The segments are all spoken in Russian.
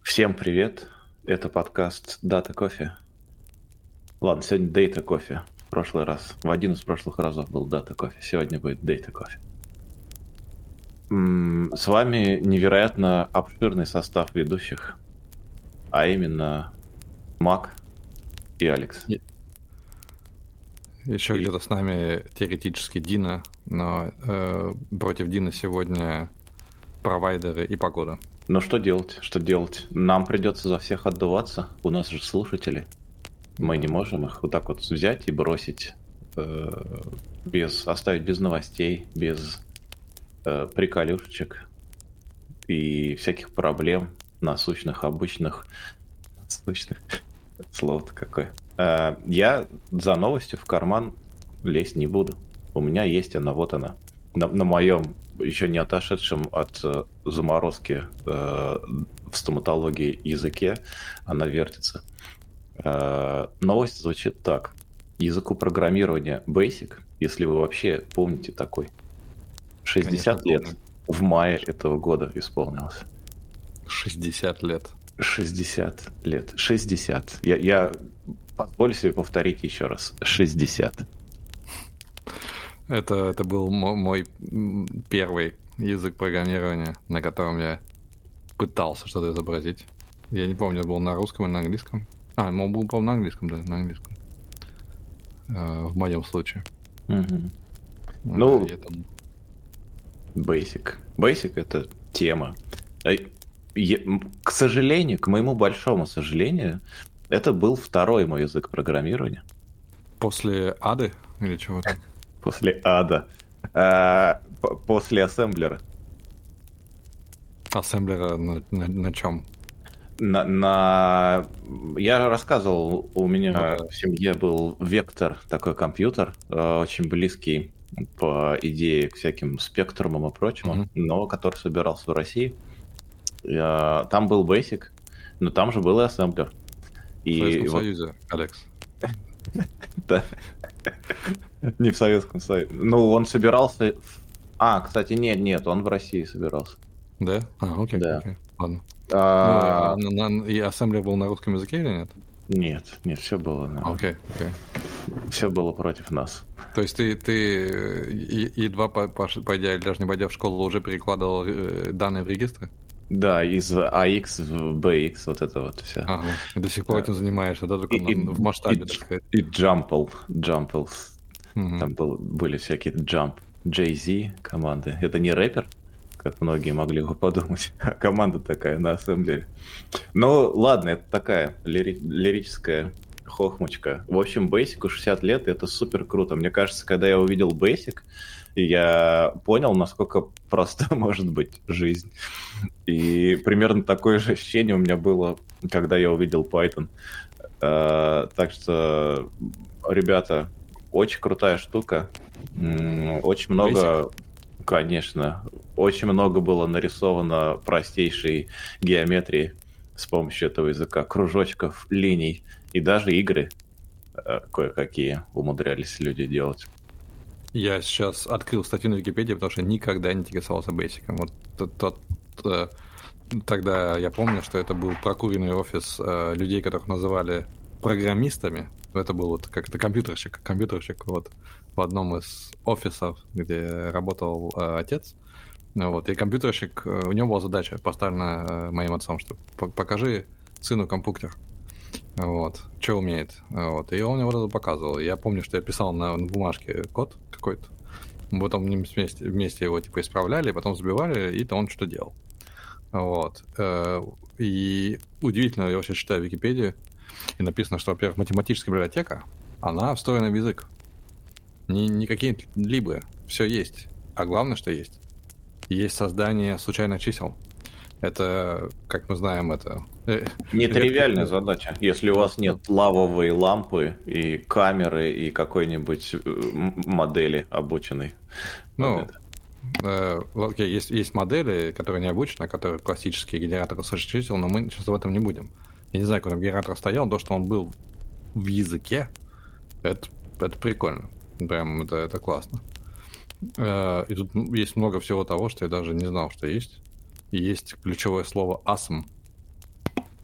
Всем привет! Это подкаст Data Coffee. Ладно, сегодня Data Coffee. В прошлый раз, в один из прошлых разов был Data Coffee. Сегодня будет Data Coffee. С вами невероятно обширный состав ведущих, а именно Мак и Алекс. Еще И- где-то с нами теоретически Дина, но против Дины сегодня провайдеры и погода. Ну что делать? Что делать? Нам придется за всех отдуваться. У нас же слушатели. Мы не можем их вот так вот взять и бросить оставить без новостей, без приколюшечек и всяких проблем насущных, обычных. Насущных. Слово-то какое. Я за новостью в карман лезть не буду. У меня есть она, вот она. На моем еще не отошедшем от заморозки в стоматологии языке она вертится. Новость звучит так. Языку программирования Basic, если вы вообще помните такой, 60 Конечно, лет помню. в мае этого года исполнилось. 60 лет. 60 лет. 60. Я позволю себе повторить еще раз. 60. Это был мой первый язык программирования, на котором я пытался что-то изобразить. Я не помню, был на русском или на английском. Он был, по-моему, на английском, да, на английском. В моем случае. Мгм. Ну, Я там- Basic. Basic — это тема. К сожалению, к моему большому сожалению, это был второй мой язык программирования После ады или чего-то? после ада. После ассемблера. Ассемблера на чем? Я рассказывал, у меня Ну да. в семье был Вектор, такой компьютер, очень близкий по идее к всяким спектрумам и прочему, Мгм. но который собирался в России. Там был Basic, но там же был и ассемблер. В Советском И вот Союзе, Алекс. да, не в Советском Союзе. Ну, он собирался... Кстати, нет, он в России собирался. Да? Окей, Да. окей. Ладно. А, И ассемблер был на русском языке или нет? нет, все было, Окей, окей. все было против нас. То есть ты едва пойдя, или даже не пойдя в школу, уже перекладывал данные в регистры? Да, из AX в BX, вот это вот все. Ага. И до сих пор Да. этим занимаешься, да, только И, в масштабе, так сказать. и Jumple. Мгм. Там были всякие Jump, Jay-Z команды. Это не рэпер, как многие могли бы подумать, а команда такая на ассемблере. Ну, ладно, это такая лирическая хохмочка. В общем, Basic 60 лет, и это супер круто. Мне кажется, когда я увидел Basic, я понял, насколько проста может быть жизнь. И примерно такое же ощущение у меня было, когда я увидел Python. Так что, ребята, очень крутая штука. Очень Basic? много, конечно, очень много было нарисовано простейшей геометрии с помощью этого языка, кружочков, линий и даже игры кое-какие умудрялись люди делать. Я сейчас открыл статью на Википедии, потому что никогда не интересовался Basic. Вот э, тогда я помню, что это был прокуренный офис людей, которых называли программистами. Это был вот как-то компьютерщик вот в одном из офисов, где работал отец. Вот, и компьютерщик, у него была задача поставлена моим отцом, что покажи сыну компьютер. Вот, что умеет. Вот, и он мне вот это показывал. Я помню, что я писал на бумажке код какой-то. Мы потом вместе его типа исправляли, потом забивали, и то он что делал. Вот. И удивительно, я вообще читаю Википедию, и написано, что, во-первых, математическая библиотека, она встроена в язык. Не какие-либо, все есть. А главное, что есть. Есть создание случайных чисел. Это, как мы знаем, это Нетривиальная редко... задача, если у вас нет лавовой лампы и камеры и какой-нибудь модели обученной под Ну, это. окей, есть модели, которые не обучены, которые классические генераторы случайных чисел, но мы сейчас об этом не будем. Я не знаю, как он генератор стоял, то, что он был в языке, это прикольно. Прям это классно. И тут есть много всего того, что я даже не знал, что есть. И есть ключевое слово ASM.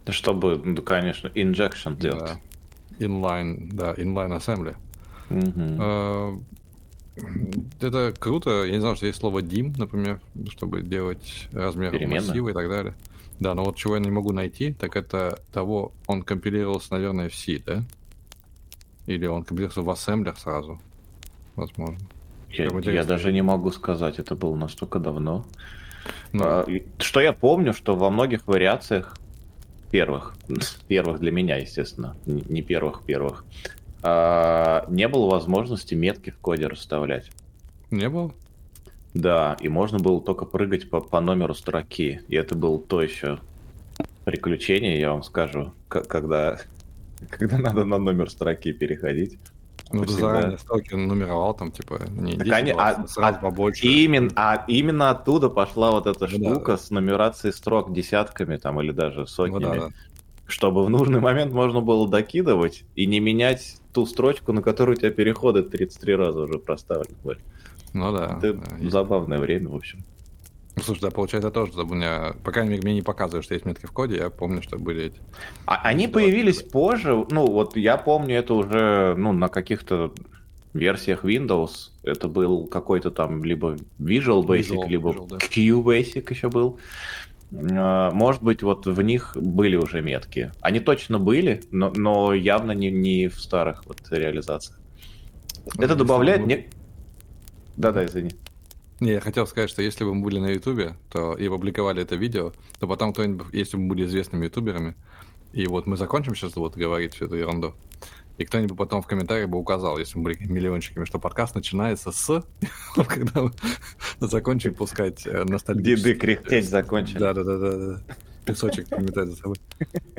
Чтобы, ну, конечно, injection делать. Да. Inline assembly. Мгм. Э, Это круто. Я не знал, что есть слово DIM, например, чтобы делать размер Переменную. массива и так далее. Да, но вот чего я не могу найти, так это того, он компилировался, наверное, в C, да? Или он компилировался в ассемблер сразу, возможно. Я, Прям я интересно. даже не могу сказать, это было настолько давно. Ну, Что я помню, что во многих вариациях первых, первых для меня, естественно, не первых, не было возможности метки в коде расставлять. не было? Да, и можно было только прыгать по номеру строки. И это было то еще приключение, я вам скажу, когда надо на номер строки переходить. Ну, Это ты всегда... заранее строки нумеровал, там, типа, не Так 10, 20, а сразу побольше. именно оттуда пошла вот эта Ну да, штука с нумерацией строк десятками там или даже ну да, сотнями, да. чтобы в нужный момент можно было докидывать и не менять ту строчку, на которую у тебя переходы 33 раза уже проставлены были. Ну да. Это Да. забавное время, в общем. Ну, слушай, да, получается тоже, у меня, по крайней мере, мне не показывают, что есть метки в коде, я помню, что были эти. Они появились позже, ну вот я помню это уже ну, на каких-то версиях Windows. Это был какой-то там либо Visual Basic, либо Visual, да. QBasic еще был. Может быть, вот в них были уже метки. Они точно были, но явно не в старых вот реализациях. Это Если бы добавляет мы... мне... Да-да, извини. Не, я хотел сказать, что если бы мы были на Ютубе, то и опубликовали это видео, то потом кто-нибудь, если бы мы были известными ютуберами, и вот мы закончим сейчас вот говорить всю эту ерунду, и кто-нибудь потом в комментариях бы указал, если мы были миллиончиками, что подкаст начинается с... Когда мы закончим пускать Деды ностальгические... кряхтеть закончили. Да. Песочек метать за собой.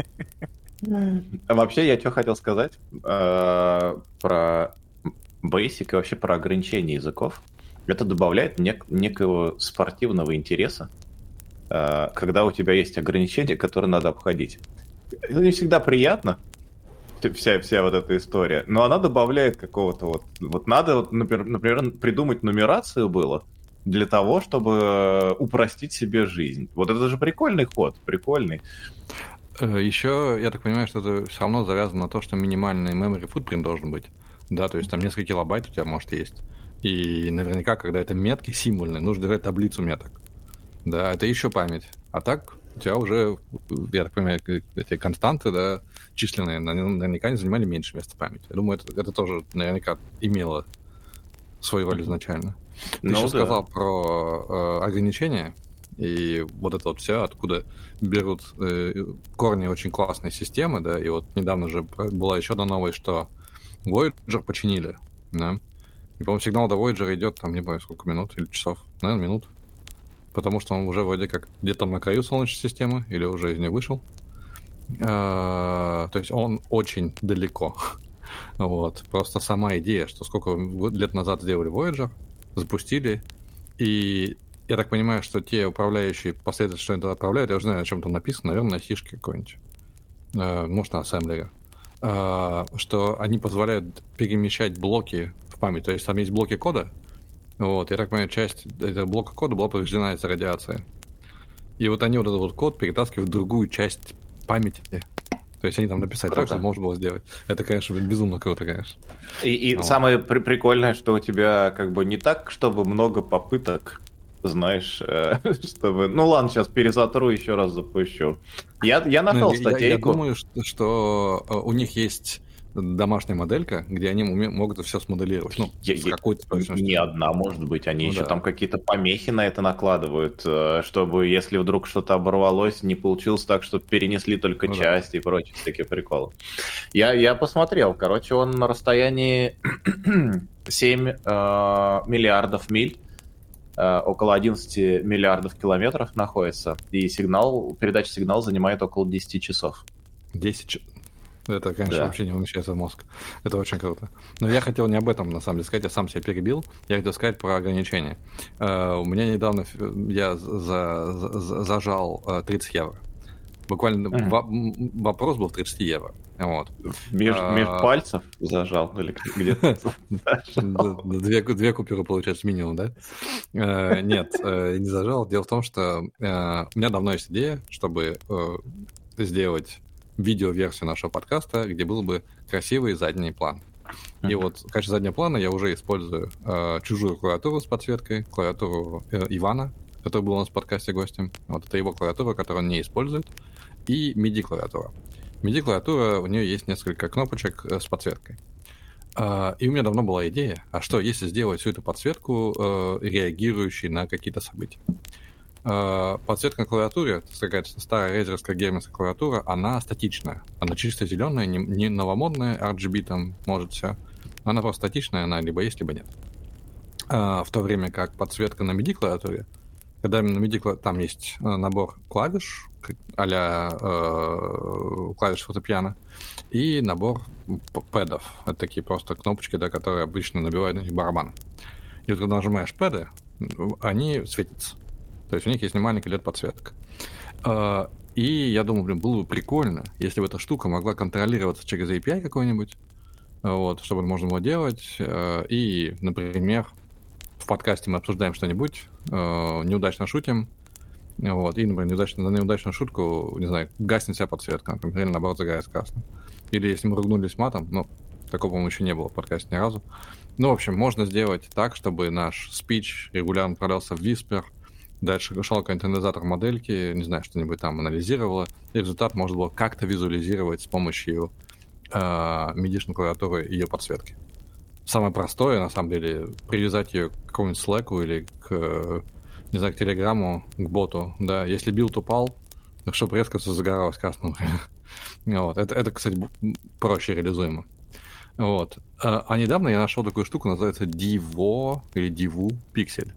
А вообще, я что хотел сказать про Basic и вообще про ограничение языков. Это добавляет некого спортивного интереса, когда у тебя есть ограничения, которые надо обходить. Это не всегда приятно, вся вот эта история, но она добавляет какого-то вот надо, вот, например, придумать нумерацию было для того, чтобы упростить себе жизнь. Вот это же прикольный ход, прикольный. Еще, я так понимаю, что это все равно завязано на то, что минимальный memory footprint должен быть. Да, то есть там несколько килобайт у тебя может есть. И наверняка, когда это метки символьные, нужно держать таблицу меток. Да, это еще память. А так у тебя уже, я так понимаю, эти константы, да, численные, наверняка не занимали меньше места памяти. Я думаю, это тоже наверняка имело свою роль изначально. Ты Ну еще да. сказал про ограничения, и вот это вот все, откуда берут корни очень классной системы, да, и вот недавно же была еще одна новость, что Voyager починили, да, и, по-моему, сигнал до Voyager идет там, не помню, сколько минут или часов, наверное, минут, потому что он уже вроде как где-то на краю Солнечной системы или уже из нее вышел. То есть он очень далеко. Вот. Просто сама идея, что сколько лет назад сделали Voyager, запустили, и я так понимаю, что те управляющие последовательно, что это отправляют, я уже знаю, о чем там написано, наверное, на сишке какой-нибудь, может, на ассемблере, что они позволяют перемещать блоки в память, то есть там есть блоки кода, вот, я так понимаю, часть этого блока кода была повреждена из-за радиации. И вот они вот этот вот код перетаскивают в другую часть памяти. То есть они там написали так, что можно было сделать. Это, конечно, безумно круто, конечно. И самое прикольное, что у тебя как бы не так, чтобы много попыток, знаешь, чтобы... Ну ладно, сейчас перезатру, еще раз запущу. Я нашел статейку. Я думаю, что у них есть домашняя моделька, где они могут все смоделировать. Ну, в какой-то точности. Не одна, может быть. Они еще там какие-то помехи на это накладывают, чтобы, если вдруг что-то оборвалось, не получилось так, что перенесли только часть и прочие такие приколы. Я посмотрел. Короче, он на расстоянии 7 миллиардов миль, около 11 миллиардов километров находится, и передача сигнала занимает около 10 часов. 10 часов. Это, конечно, вообще не умещается в мозг. Это очень круто. Но я хотел не об этом, на самом деле, сказать. Я сам себя перебил. Я хотел сказать про ограничения. У меня недавно я зажал 30 евро. Буквально вопрос был в 30 евро. Вот. Меж пальцев зажал? Или где-то? Две купюры, получается, минимум, да? Нет, не зажал. Дело в том, что у меня давно есть идея, чтобы сделать видеоверсию нашего подкаста, где был бы красивый задний план. И вот в качестве заднего плана я уже использую чужую клавиатуру с подсветкой, клавиатуру Ивана, который был у нас в подкасте гостем. Вот это его клавиатура, которую он не использует, и MIDI-клавиатура. MIDI-клавиатура, у нее есть несколько кнопочек с подсветкой. И у меня давно была идея, а что, если сделать всю эту подсветку, реагирующей на какие-то события? Подсветка на клавиатуре, это какая-то старая рейзерская геймерская клавиатура, она статичная. Она чисто зеленая, не новомодная, RGB там может все. Она просто статичная, она либо есть, либо нет. В то время как подсветка на MIDI-клавиатуре, когда на MIDI там есть набор клавиш, а-ля клавиш фортепиано, и набор пэдов. Это такие просто кнопочки, да, которые обычно набивают на них барабаны. И вот когда нажимаешь пэды, они светятся. То есть у них есть маленькая LED-подсветка. И я думаю, было бы прикольно, если бы эта штука могла контролироваться через API какой-нибудь, вот, чтобы можно было делать. И, например, в подкасте мы обсуждаем что-нибудь, неудачно шутим, вот, и, например, на неудачную шутку, не знаю, гаснет вся подсветка, например, или наоборот загорается красным. Или если мы ругнулись матом, такого, по-моему, еще не было в подкасте ни разу. В общем, можно сделать так, чтобы наш спич регулярно отправлялся в Whisper, дальше шел какой-нибудь анализатор модельки, не знаю, что-нибудь там анализировало, и результат можно было как-то визуализировать с помощью MIDI-шной клавиатуры и ее подсветки. Самое простое, на самом деле, привязать ее к какому-нибудь Slack'у или к, не знаю, к Телеграмму, к боту, да, если билд упал, чтобы резко все загоралось красным. Вот. Это, кстати, проще реализуемо. Вот. А недавно я нашел такую штуку, называется Divo или Divu Pixel.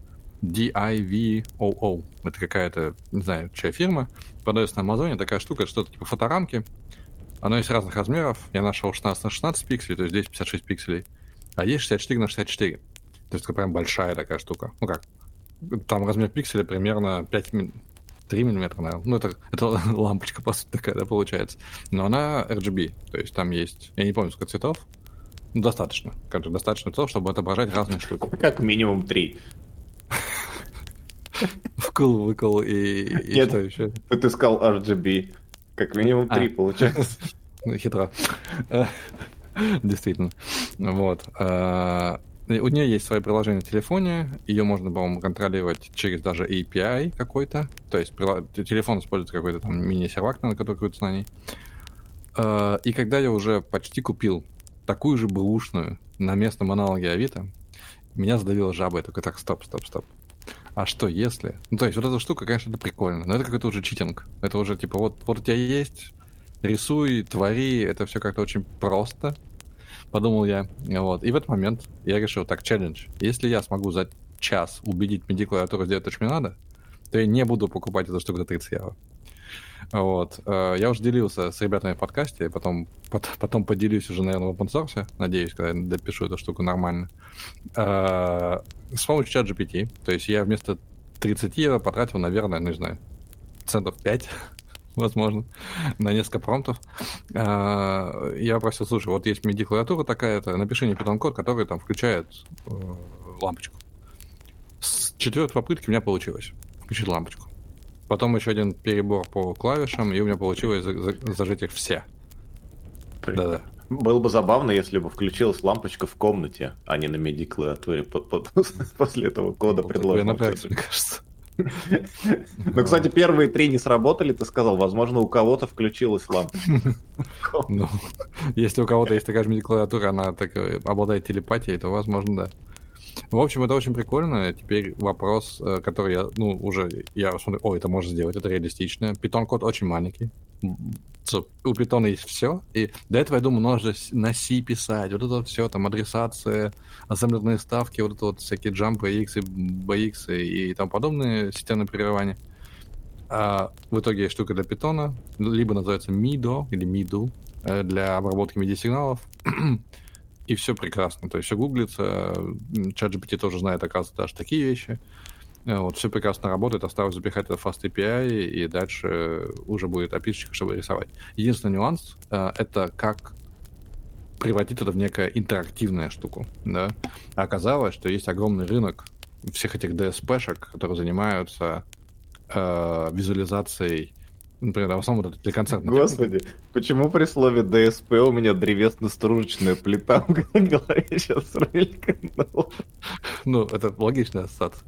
DIVOO. Это какая-то, не знаю, чья фирма. Продается на Амазоне такая штука, что-то типа фоторамки. Оно есть разных размеров. Я нашел 16 на 16 пикселей, то есть здесь 56 пикселей. А есть 64 на 64. То есть это прям большая такая штука. Ну как? Там размер пикселя примерно 3 миллиметра, наверное. Это лампочка, по сути, такая, да, получается. Но она RGB. То есть там есть, я не помню, сколько цветов. Достаточно. Достаточно цветов, чтобы отображать разные штуки. Как минимум 3. Вкл и Нет, что еще? ты сказал RGB. Как минимум 3 получается. Хитро. Действительно. Вот. У нее есть свое приложение в телефоне. Ее можно, по-моему, контролировать через даже API какой-то. То есть телефон использует какой-то там мини-сервак, на который крутится на ней. И когда я уже почти купил такую же бэушную на местном аналоге Авито, меня задавила жаба. Я такой, так, стоп. А что если? Ну, то есть вот эта штука, конечно, это прикольно, но это какой-то уже читинг. Это уже типа вот у тебя есть, рисуй, твори, это все как-то очень просто, подумал я. Вот. И в этот момент я решил, так, челлендж. Если я смогу за час убедить MIDI-клавиатуру сделать то, что мне надо, то я не буду покупать эту штуку за 30 евро. Вот. Я уже делился с ребятами в подкасте, потом поделюсь уже, наверное, в open source, надеюсь, когда я допишу эту штуку нормально. С помощью ChatGPT. То есть я вместо 30 евро потратил, наверное, не знаю, центов 5, возможно, на несколько промптов. Я попросил, слушай, вот есть MIDI-клавиатура такая-то, напиши мне Python-код, который там включает лампочку. С 4-й попытки у меня получилось включить лампочку. Потом еще один перебор по клавишам, и у меня получилось зажать их все. Да-да. Было бы забавно, если бы включилась лампочка в комнате, а не на MIDI-клавиатуре после этого кода предложенного. Я напрягся, мне кажется. Ну, кстати, первые 3 не сработали, ты сказал. Возможно, у кого-то включилась лампочка. Ну, если у кого-то есть такая же MIDI-клавиатура, она так обладает телепатией, то, возможно, да. В общем, это очень прикольно. Теперь вопрос, который я смотрю, это можно сделать, это реалистично. Python-код очень маленький. У Python есть все. И до этого, я думаю, нужно на C писать. Вот это вот все, там, адресация, ассемблерные ставки, вот это вот всякие джампы, X, BX и тому подобные системные прерывания. А в итоге есть штука для Python, либо называется MIDO или MIDO для обработки MIDI-сигналов. И все прекрасно. То есть все гуглится. ChatGPT тоже знает, оказывается, даже такие вещи. Вот, все прекрасно работает. Осталось запихать это в Fast API, и дальше уже будет API-шечка, чтобы рисовать. Единственный нюанс — это как превратить это в некое интерактивную штуку. Да? А оказалось, что есть огромный рынок всех этих DSP-шек, которые занимаются визуализацией например, в основном это для концертной техники. Господи, почему при слове ДСП у меня древесно-стружечная плита в голове сейчас проликнула? Ну, это логичная ассоциация.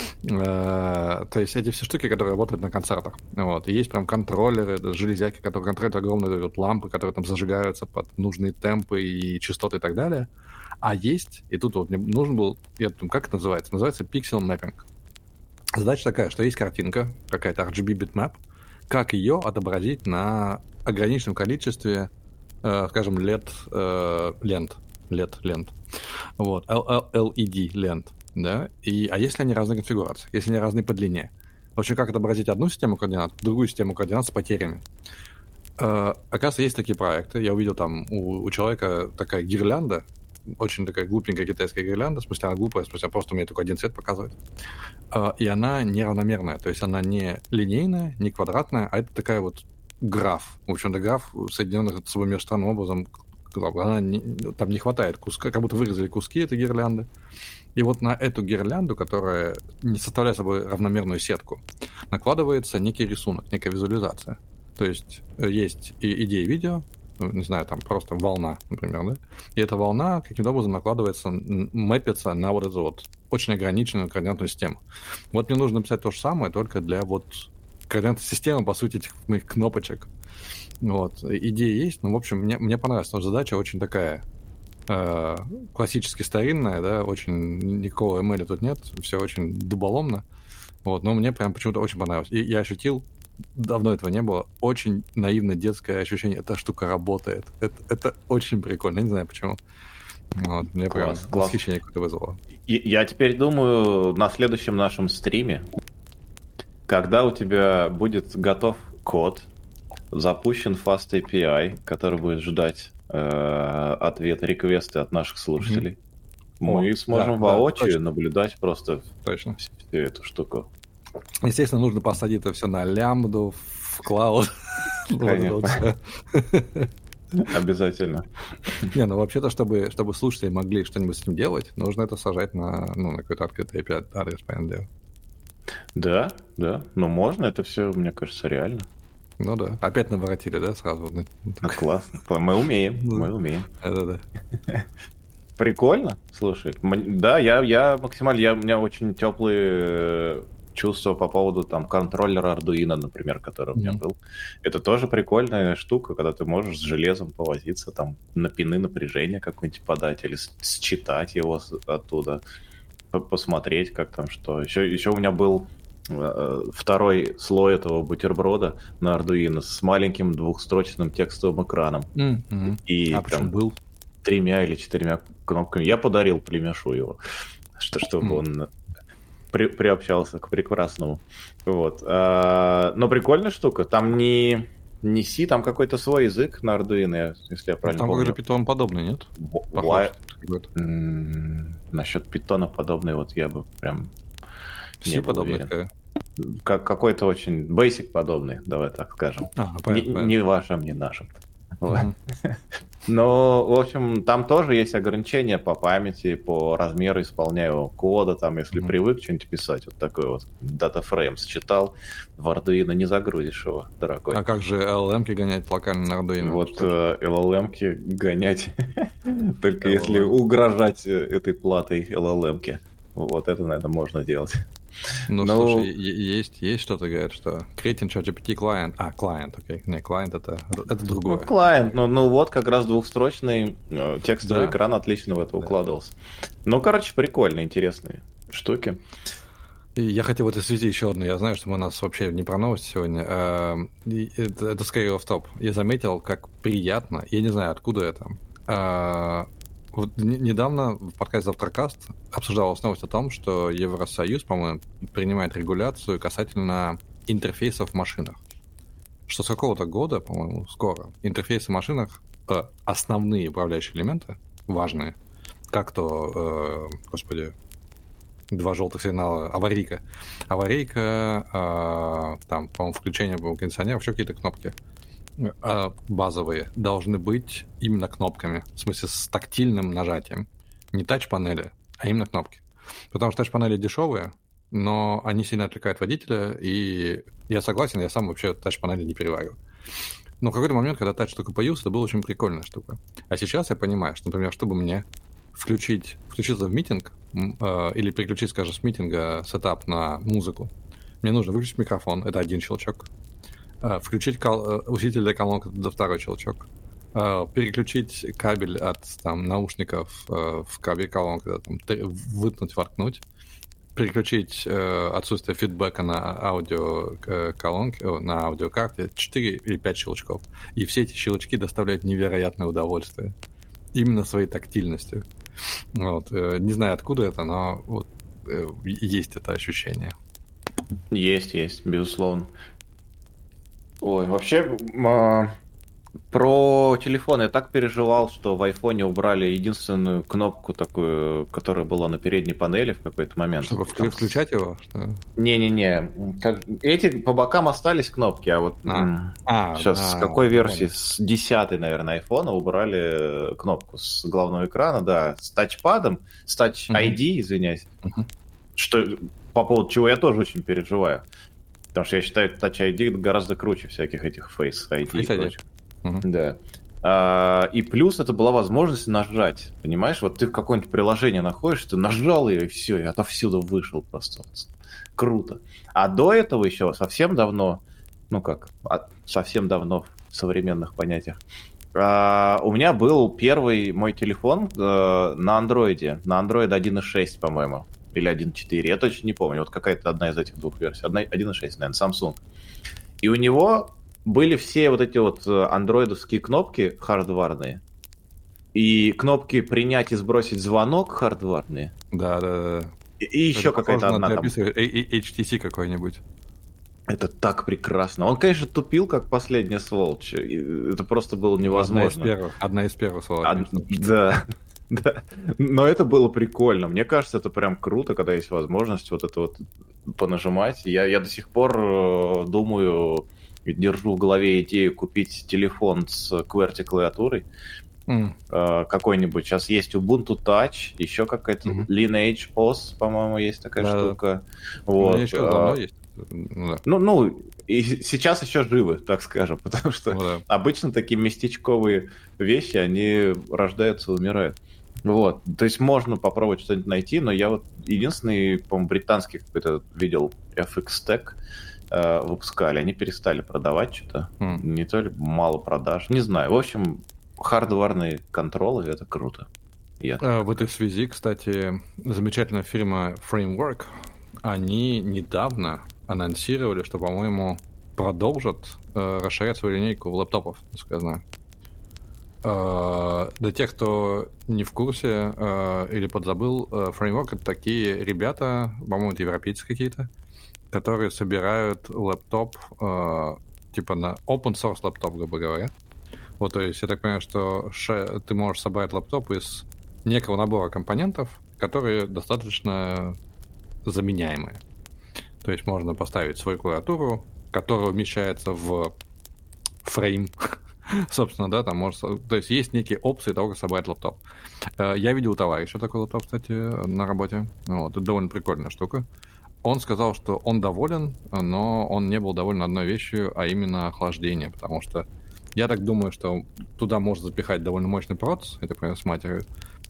То есть эти все штуки, которые работают на концертах. Вот. И есть прям контроллеры, железяки, которые контролируют огромные вот лампы, которые там зажигаются под нужные темпы и частоты и так далее. А есть, и тут вот мне нужен был, я думаю, как это называется? Называется pixel mapping. Задача такая, что есть картинка, какая-то RGB bitmap, как ее отобразить на ограниченном количестве, скажем, лент. Вот, LED-лент, да, а если они разной конфигурации, если они разные по длине? В общем, как отобразить одну систему координат, другую систему координат с потерями? Оказывается, есть такие проекты. Я увидел там у человека такая гирлянда, очень такая глупенькая китайская гирлянда, в смысле она глупая, в смысле она просто умеет только один цвет показывать. И она неравномерная, то есть она не линейная, не квадратная, а это такая вот граф. В общем-то, граф, соединенных с собой между странным образом, там не хватает куска, как будто вырезали куски этой гирлянды. И вот на эту гирлянду, которая не составляет собой равномерную сетку, накладывается некий рисунок, некая визуализация. То есть есть идея видео, не знаю, там просто волна, например, да? И эта волна каким-то образом накладывается, мэпится на вот эту вот очень ограниченную координатную систему. Вот мне нужно написать то же самое, только для вот координатной системы, по сути, этих моих кнопочек. Вот. Идея есть, но, в общем, мне понравилась, но задача очень такая классически старинная, да, очень никакого ML тут нет, все очень дуболомно. Вот, но мне прям почему-то очень понравилось. И я ощутил, давно этого не было, очень наивно детское ощущение, эта штука работает. Это очень прикольно, я не знаю почему. Вот, мне прям восхищение какое-то вызвало. Я теперь думаю, на следующем нашем стриме, когда у тебя будет готов код, запущен Fast API, который будет ждать ответ, реквесты от наших слушателей, мы сможем воочию наблюдать просто точно всю эту штуку. Естественно, нужно посадить это все на лямбду, в клауд. Конечно. Обязательно. Не, ну вообще-то, чтобы слушатели могли что-нибудь с этим делать, нужно это сажать на какой-то открытый API адрес, понятное дело. Да. Ну, можно, это все, мне кажется, реально. Ну да. Опять наворотили, да, сразу? Классно. Мы умеем. Да. Прикольно, слушай. Да, я максимально, у меня очень теплые чувства по поводу там контроллера Arduino, например, который у меня был. Это тоже прикольная штука, когда ты можешь с железом повозиться, там на пины напряжения какое-нибудь подать или считать его оттуда, посмотреть, как там что. Еще у меня был второй слой этого бутерброда на Arduino с маленьким двухстрочным текстовым экраном. И почему был? 3 или 4 кнопками. Я подарил племяшу его, чтобы он приобщался к прекрасному. Вот. Но прикольная штука. Там не C, там какой-то свой язык на Arduino, если я правильно помню. Там какой-то Python подобный, нет? Насчет питона подобный, вот я бы прям не был уверен. Какой-то очень basic подобный, давай так скажем. Не вашим, не нашим. Но, в общем, там тоже есть ограничения по памяти, по размеру исполняемого кода. Там, если привык что-нибудь писать, вот такой вот датафрейм считал, в Arduino не загрузишь его, дорогой. А как же LLM-ки гонять локально на Arduino? Вот LLM-ки гонять, только если угрожать этой платой LLM-ки. Вот это, наверное, можно делать. Ну, слушай, есть что-то, говорят, что creating ChatGPT client. Client, окей. Не, client это другое. Ну, client, ну вот как раз двухстрочный текстовый экран отлично в это укладывался. Ну, короче, прикольно, интересные штуки. И я хотел в этой связи еще одну. Я знаю, что мы у нас вообще не про новости сегодня. Это скорее офф-топ. Я заметил, как приятно, я не знаю, откуда это. Вот недавно в подкасте «Завтракаст» обсуждалась новость о том, что Евросоюз, по-моему, принимает регуляцию касательно интерфейсов в машинах. Что с какого-то года, по-моему, скоро, интерфейсы в машинах, основные управляющие элементы, важные, как то, два желтых сигнала, аварийка, там, по-моему, включение кондиционера, еще какие-то кнопки, базовые должны быть именно кнопками, в смысле с тактильным нажатием. Не тач-панели, а именно кнопки. Потому что тач-панели дешевые, но они сильно отвлекают водителя, и я согласен, я сам вообще тач-панели не перевариваю. Но в какой-то момент, когда тач только появился, это была очень прикольная штука. А сейчас я понимаю, что, например, чтобы мне включиться в митинг или переключить, скажем, с митинга сетап на музыку, мне нужно выключить микрофон, это один щелчок, включить усилитель для колонок, это второй щелчок, переключить кабель от там, наушников в кабель колонок, выткнуть, воткнуть, переключить отсутствие фидбэка на аудиоколонке, на аудиокарте 4 или 5 щелчков. И все эти щелчки доставляют невероятное удовольствие. Именно своей тактильностью. Вот. Не знаю, откуда это, но вот есть это ощущение. Есть, безусловно. Ой, вообще, про телефон я так переживал, что в айфоне убрали единственную кнопку такую, которая была на передней панели в какой-то момент. Чтобы включать его? Что? Не-не-не. Эти по бокам остались кнопки, а вот сейчас с какой версии? С 10-й, наверное, айфона убрали кнопку с главного экрана, да, с тачпадом, с Touch ID, извиняюсь. Что, по поводу чего я тоже очень переживаю. Потому что я считаю, Touch ID гораздо круче всяких этих Face ID и прочих. Да. И плюс это была возможность нажать. Понимаешь, вот ты в какое-нибудь приложение находишь, ты нажал ее, и все, и отовсюду вышел просто. Круто. А до этого еще совсем давно, совсем давно в современных понятиях, у меня был первый мой телефон на андроиде, на Android 1.6, по-моему, или 1.4, я точно не помню, вот какая-то одна из этих двух версий, 1.6, наверное, Samsung. И у него были все вот эти вот андроидовские кнопки хардварные, и кнопки принять и сбросить звонок хардварные. Да. И еще какая-то одна там. HTC какой-нибудь. Это так прекрасно. Он, конечно, тупил, как последняя сволочь. Это просто было невозможно. Одна из первых сволочь. Да. Но это было прикольно. Мне кажется, это прям круто, когда есть возможность вот это вот понажимать. Я до сих пор думаю, держу в голове идею купить телефон с QWERTY-клавиатурой. Какой-нибудь. Сейчас есть Ubuntu Touch, еще какая-то Lineage OS, по-моему, есть такая штука. Вот. Еще давно есть. И сейчас еще живы, так скажем, потому что обычно такие местечковые вещи, они рождаются и умирают. Вот. То есть можно попробовать что-нибудь найти, но я вот единственный, по-моему, британский какой-то видел FX Tech выпускали, они перестали продавать что-то. Не то ли мало продаж, не знаю. В общем, хардварные контролы — это круто. В этой связи, кстати, замечательная фирма Framework, они недавно анонсировали, что, по-моему, продолжат расширять свою линейку лэптопов, насколько я знаю. Для тех, кто не в курсе или подзабыл, Framework — это такие ребята, по-моему, это европейцы какие-то, которые собирают лэптоп, типа на open source лэптоп, грубо говоря. Вот, то есть я так понимаю, что ты можешь собрать лэптоп из некого набора компонентов, которые достаточно заменяемые. То есть можно поставить свою клавиатуру, которая умещается в фрейм. Собственно, да, там то есть есть некие опции того, как собрать лэптоп. Я видел у товарища такой лэптоп, кстати, на работе. Вот, это довольно прикольная штука. Он сказал, что он доволен, но он не был доволен одной вещью, а именно охлаждение, потому что я так думаю, что туда можно запихать довольно мощный процесс, это, понимаю, с матерью,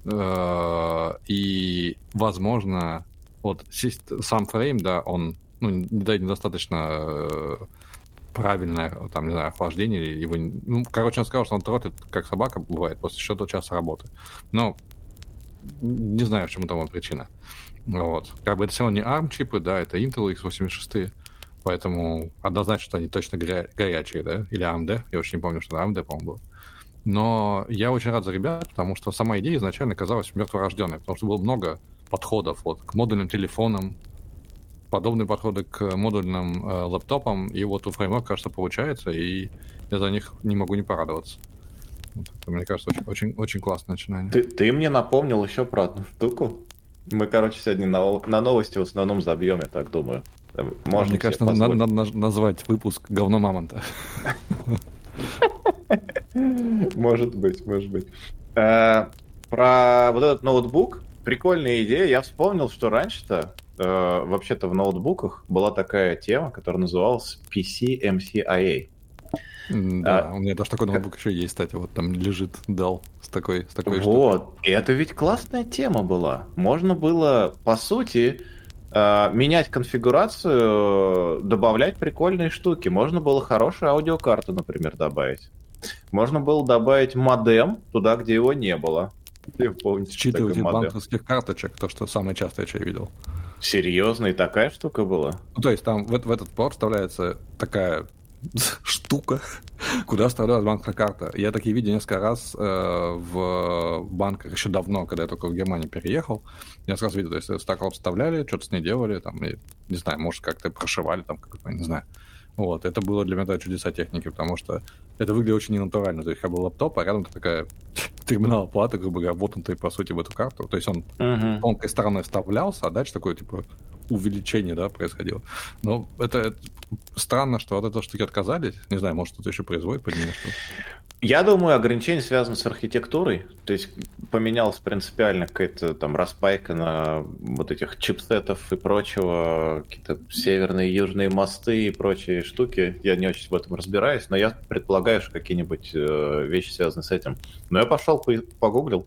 и, возможно, вот сам фрейм, да, он недостаточно правильное, там, не знаю, охлаждение, его, короче, он сказал, что он тротит, как собака бывает, после счета часа работы. Но не знаю, в чем тому причина. Вот. Как бы это все равно не ARM-чипы, да, это Intel x86, поэтому однозначно, что они точно горячие, да, или AMD, я очень не помню, что это AMD, по-моему, был. Но я очень рад за ребят, потому что сама идея изначально казалась мертворожденной, потому что было много подходов вот, к модульным телефонам, подобные подходы к модульным лэптопам, и вот у Framework, кажется, получается, и я за них не могу не порадоваться. Вот это, мне кажется, очень, очень классное начинание. Ты мне напомнил еще про одну штуку. Мы, короче, сегодня на новости в основном забьем, я так думаю. Мне кажется, надо назвать выпуск «Говно мамонта». Может быть. Про вот этот ноутбук, прикольная идея. Я вспомнил, что раньше-то вообще-то в ноутбуках была такая тема, которая называлась PC MCIA. Да, у меня даже такой ноутбук еще есть, кстати, вот там лежит Dell с такой штукой. Вот, и это ведь классная тема была. Можно было, по сути, менять конфигурацию, добавлять прикольные штуки. Можно было хорошую аудиокарту, например, добавить. Можно было добавить модем туда, где его не было. Ты помните, что такое Считыватель модем? банковских карточек, то, что самое частое, что я видел. Серьезно, и такая штука была? Ну, то есть там в этот порт вставляется такая штука, куда вставлялась банковская карта. Я такие видел несколько раз в банках еще давно, когда я только в Германию переехал. Я сразу видел, то есть так вот вставляли, что-то с ней делали, там, и, не знаю, может, как-то прошивали, там, как-то, не знаю. Вот, это было для меня тогда чудеса техники, потому что это выглядит очень ненатурально. То есть, как бы лаптоп, а рядом такая терминал оплаты, грубо говоря, вот он ты, по сути, в эту карту. То есть он Угу. тонкой стороной вставлялся, а дальше такое, типа, увеличение, да, происходило. Но это странно, что от этой штуки отказались. Не знаю, может, кто-то еще производит под ними что-то. Я думаю, ограничения связаны с архитектурой. То есть поменялась принципиально какая-то там распайка на вот этих чипсетов и прочего, какие-то северные и южные мосты и прочие штуки. Я не очень в этом разбираюсь, но я предполагаю, что какие-нибудь вещи связаны с этим. Но я пошел погуглил.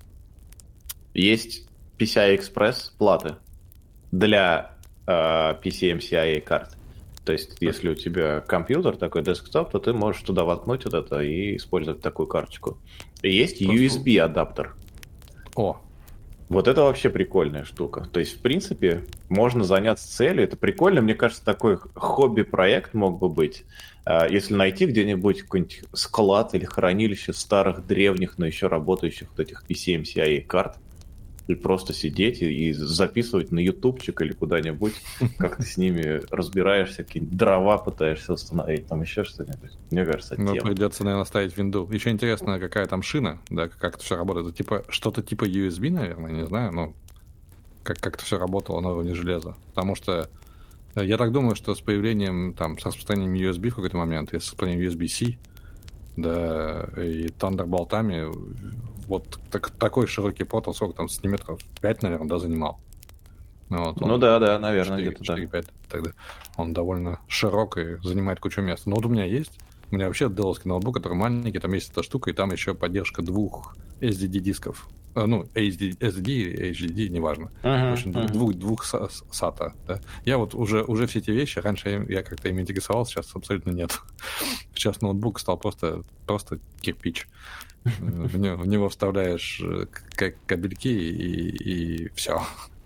Есть PCI Express платы для PCMCIA карт. То есть, если у тебя компьютер такой, десктоп, то ты можешь туда воткнуть вот это и использовать такую карточку. И есть Просто... USB-адаптер. О, Вот это вообще прикольная штука. То есть, в принципе, можно заняться целью. Это прикольно. Мне кажется, такой хобби-проект мог бы быть. Если найти где-нибудь какой-нибудь склад или хранилище старых, древних, но еще работающих вот этих PCMCIA карт, и просто сидеть и записывать на ютубчик или куда-нибудь, как ты с ними разбираешься, какие-нибудь дрова пытаешься установить, там еще что-нибудь. Мне кажется, ну, тема. придется, наверное, ставить винду. Еще интересно, какая там шина, да, как это все работает. Это типа что-то типа USB, наверное, не знаю, но как это все работало на уровне железа. Потому что я так думаю, что с появлением, там, с распространением USB в какой-то момент, и с распространением USB-C, да, и Thunderbolt'ами, вот такой широкий порт, он сколько там, сантиметров 5, наверное, да, занимал. Вот, Ну он да, да, наверное, 4, где-то да. 4-5 тогда. Он довольно широк и занимает кучу места. Но вот у меня есть. У меня вообще деловский ноутбук, который маленький, там есть эта штука, и там еще поддержка двух SSD-дисков. Ну, SSD или HDD, неважно. В общем, двух SATA. Да. Я вот уже все эти вещи, раньше я как-то ими интересовался, сейчас абсолютно нет. Сейчас ноутбук стал просто кирпич. В него вставляешь кабельки и все.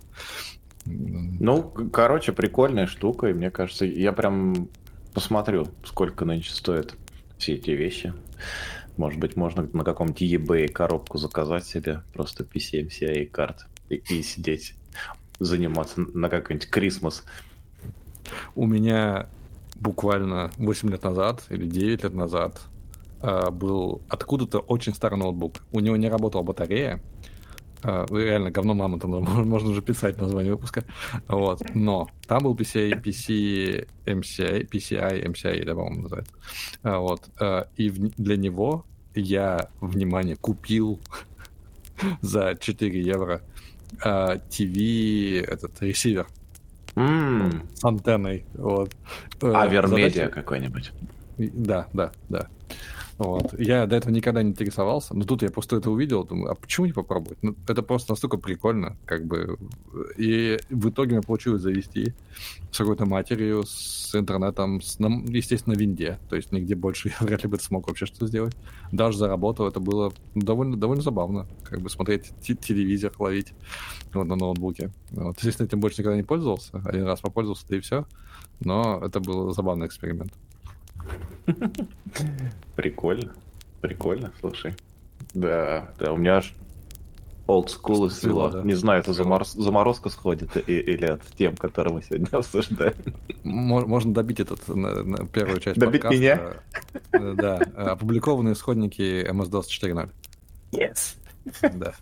Ну, короче, прикольная штука, и мне кажется, я прям посмотрю, сколько нынче стоят все эти вещи. Может быть, можно на каком-нибудь eBay коробку заказать себе, просто PCMCIA карт, и сидеть, заниматься на какой-нибудь Christmas. У меня буквально 8 лет назад или 9 лет назад был откуда-то очень старый ноутбук. У него не работала батарея. Реально говно мамонта, можно уже писать название выпуска. Вот. Но там был PCI MCI, да, по-моему, называется. Вот. И для него я, внимание, купил за 4 евро TV, этот ресивер с антенной. Вот. Авермедиа какой-нибудь. Да. Вот. Я до этого никогда не интересовался, но тут я просто это увидел, думаю, а почему не попробовать? Ну, это просто настолько прикольно, как бы. И в итоге мне получилось завести с какой-то матерью, с интернетом, естественно, на винде. То есть нигде больше я вряд ли бы смог вообще что сделать. Даже заработал, это было довольно забавно, как бы смотреть телевизор, ловить вот, на ноутбуке. Вот. Естественно, этим больше никогда не пользовался. Один раз попользовался, да и все. Но это был забавный эксперимент. Прикольно, слушай. Да, у меня аж олдскул из всего. Да. Не знаю, это заморозка сходит или от тем, которые мы сегодня обсуждаем. Можно добить на первую часть добить подкаста. Меня? Да, опубликованные исходники MS-DOS 4.0. Yes! Да.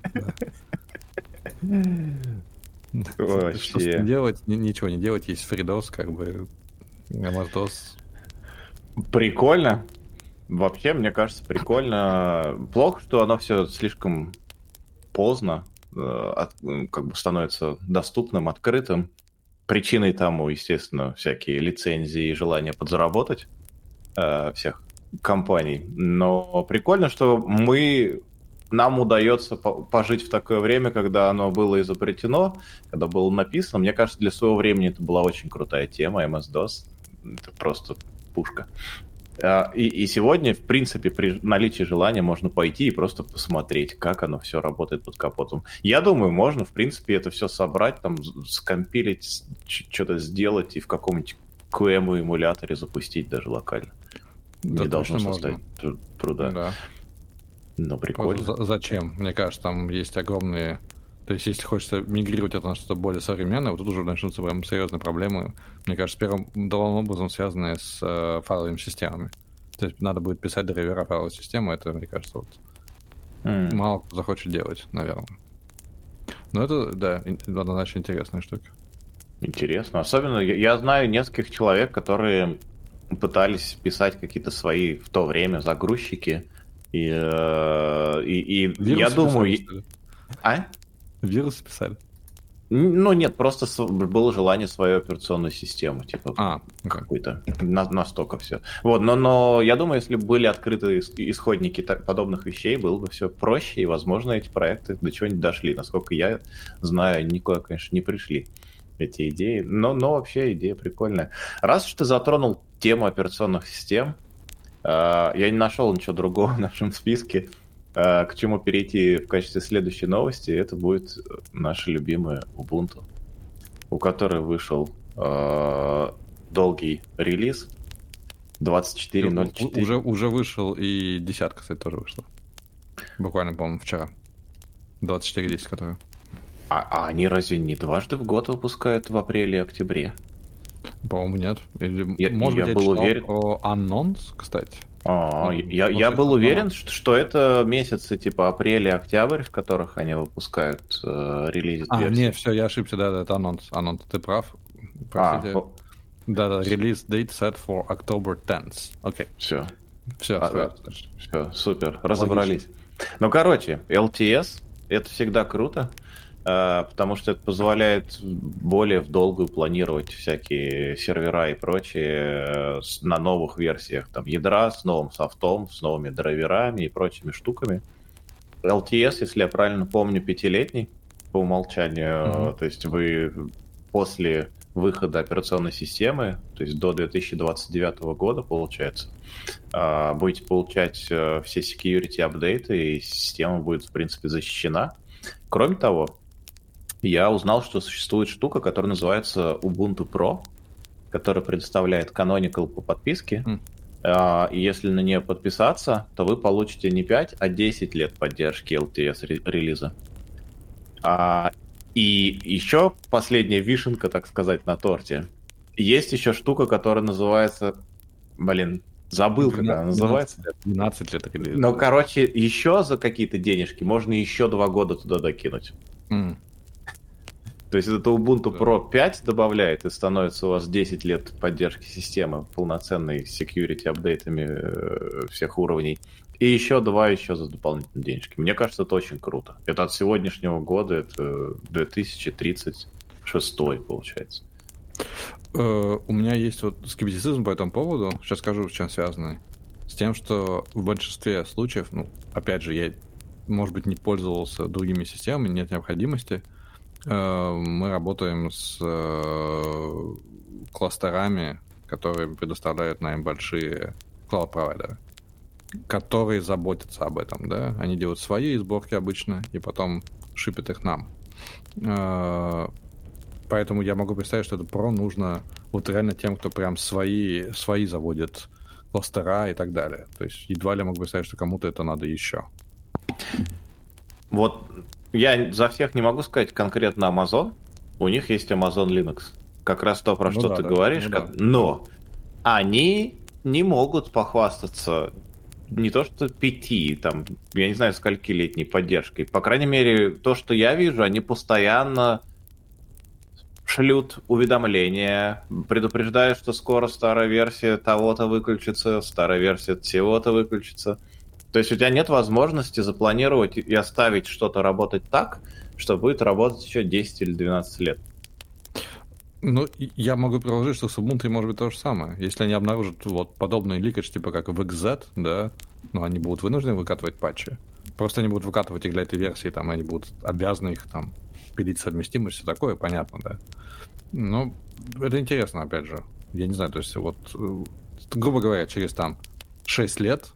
Вообще. Что с ним делать? Ничего не делать. Есть FreeDOS, как бы MS-DOS. Прикольно. Вообще, мне кажется, прикольно. Плохо, что оно все слишком поздно. как бы становится доступным, открытым. Причиной тому, естественно, всякие лицензии и желание подзаработать всех компаний. Но прикольно, что нам удается пожить в такое время, когда оно было изобретено, когда было написано. Мне кажется, для своего времени это была очень крутая тема, MS-DOS. Это просто пушка. И сегодня, в принципе, при наличии желания можно пойти и просто посмотреть, как оно все работает под капотом. Я думаю, можно, в принципе, это все собрать, там, скомпилить, что-то сделать и в каком-нибудь QEMU-эмуляторе запустить даже локально. Да, Не должно точно составить можно. труда. Да. Но прикольно. Зачем? Мне кажется, там есть огромные... То есть, если хочется мигрировать это на что-то более современное, вот тут уже начнутся прям серьезные проблемы. Мне кажется, первым образом связанные с файловыми системами. То есть, надо будет писать драйвера файловой системы, это, мне кажется, вот мало кто захочет делать, наверное. Но это, да, однозначно интересная штука. Интересно. Особенно я знаю нескольких человек, которые пытались писать какие-то свои в то время загрузчики. И я думаю... Писали, А? Вирусы писали? Ну, нет, просто было желание свою операционную систему, типа, какой-то, настолько все. Вот, но я думаю, если бы были открыты исходники подобных вещей, было бы все проще, и, возможно, эти проекты до чего-нибудь дошли. Насколько я знаю, никуда, конечно, не пришли эти идеи, но вообще идея прикольная. Раз уж ты затронул тему операционных систем, я не нашел ничего другого в нашем списке, к чему перейти в качестве следующей новости, это будет наша любимая Ubuntu, у которой вышел долгий релиз 24.04. Уже вышел, и десятка, кстати, тоже вышла. Буквально, по-моему, вчера. 24.10, которая. А они разве не дважды в год выпускают в апреле и октябре? По-моему, нет. Или, может быть, я был уверен про анонс, кстати. Я был уверен, что это месяцы типа апрель и октябрь, в которых они выпускают релиз версии. Нет, все, я ошибся, да, это анонс. Ты прав. Простите. Да, релиз date set for October 10th. Окей. Все, Все, супер, разобрались. Ну, короче, LTS — это всегда круто, потому что это позволяет более в долгую планировать всякие сервера и прочее на новых версиях там, ядра, с новым софтом, с новыми драйверами и прочими штуками. LTS, если я правильно помню, 5-летний по умолчанию, то есть вы после выхода операционной системы, то есть до 2029 года, получается, будете получать все security апдейты, и система будет, в принципе, защищена. Кроме того, я узнал, что существует штука, которая называется Ubuntu Pro, которая предоставляет Canonical по подписке. И если на нее подписаться, то вы получите не 5, а 10 лет поддержки LTS релиза. И еще последняя вишенка, так сказать, на торте. Есть еще штука, которая называется... забыл, как она называется. 12 лет релиза. Но, короче, еще за какие-то денежки можно еще 2 года туда докинуть. То есть это Ubuntu Pro 5 добавляет, и становится у вас 10 лет поддержки системы, полноценной security апдейтами всех уровней. И еще 2 за дополнительные денежки. Мне кажется, это очень круто. Это от сегодняшнего года, это 2036 получается. У меня есть вот скептицизм по этому поводу. Сейчас скажу, с чем связано. С тем, что в большинстве случаев, опять же, я, может быть, не пользовался другими системами, нет необходимости. Мы работаем с кластерами, которые предоставляют нам большие клауд-провайдеры, которые заботятся об этом, да. Они делают свои сборки обычно и потом шипят их нам. Поэтому я могу представить, что это Pro нужно вот реально тем, кто прям свои заводит кластера и так далее. То есть едва ли я могу представить, что кому-то это надо еще. Вот я за всех не могу сказать конкретно Amazon. У них есть Amazon Linux. Как раз то, про что ты говоришь. Но они не могут похвастаться не то что 5, там, я не знаю, скольки летней поддержкой. По крайней мере, то, что я вижу, они постоянно шлют уведомления, предупреждают, что скоро старая версия того-то выключится, старая версия всего-то выключится. То есть у тебя нет возможности запланировать и оставить что-то работать так, что будет работать еще 10 или 12 лет. Ну, я могу предположить, что с Ubuntu может быть то же самое. Если они обнаружат вот подобный ликаж, типа как в XZ, да, но они будут вынуждены выкатывать патчи. Просто они будут выкатывать их для этой версии, там, они будут обязаны их там пилить совместимость, все такое, понятно, да. Ну, это интересно, опять же. Я не знаю, то есть вот, грубо говоря, через там 6 лет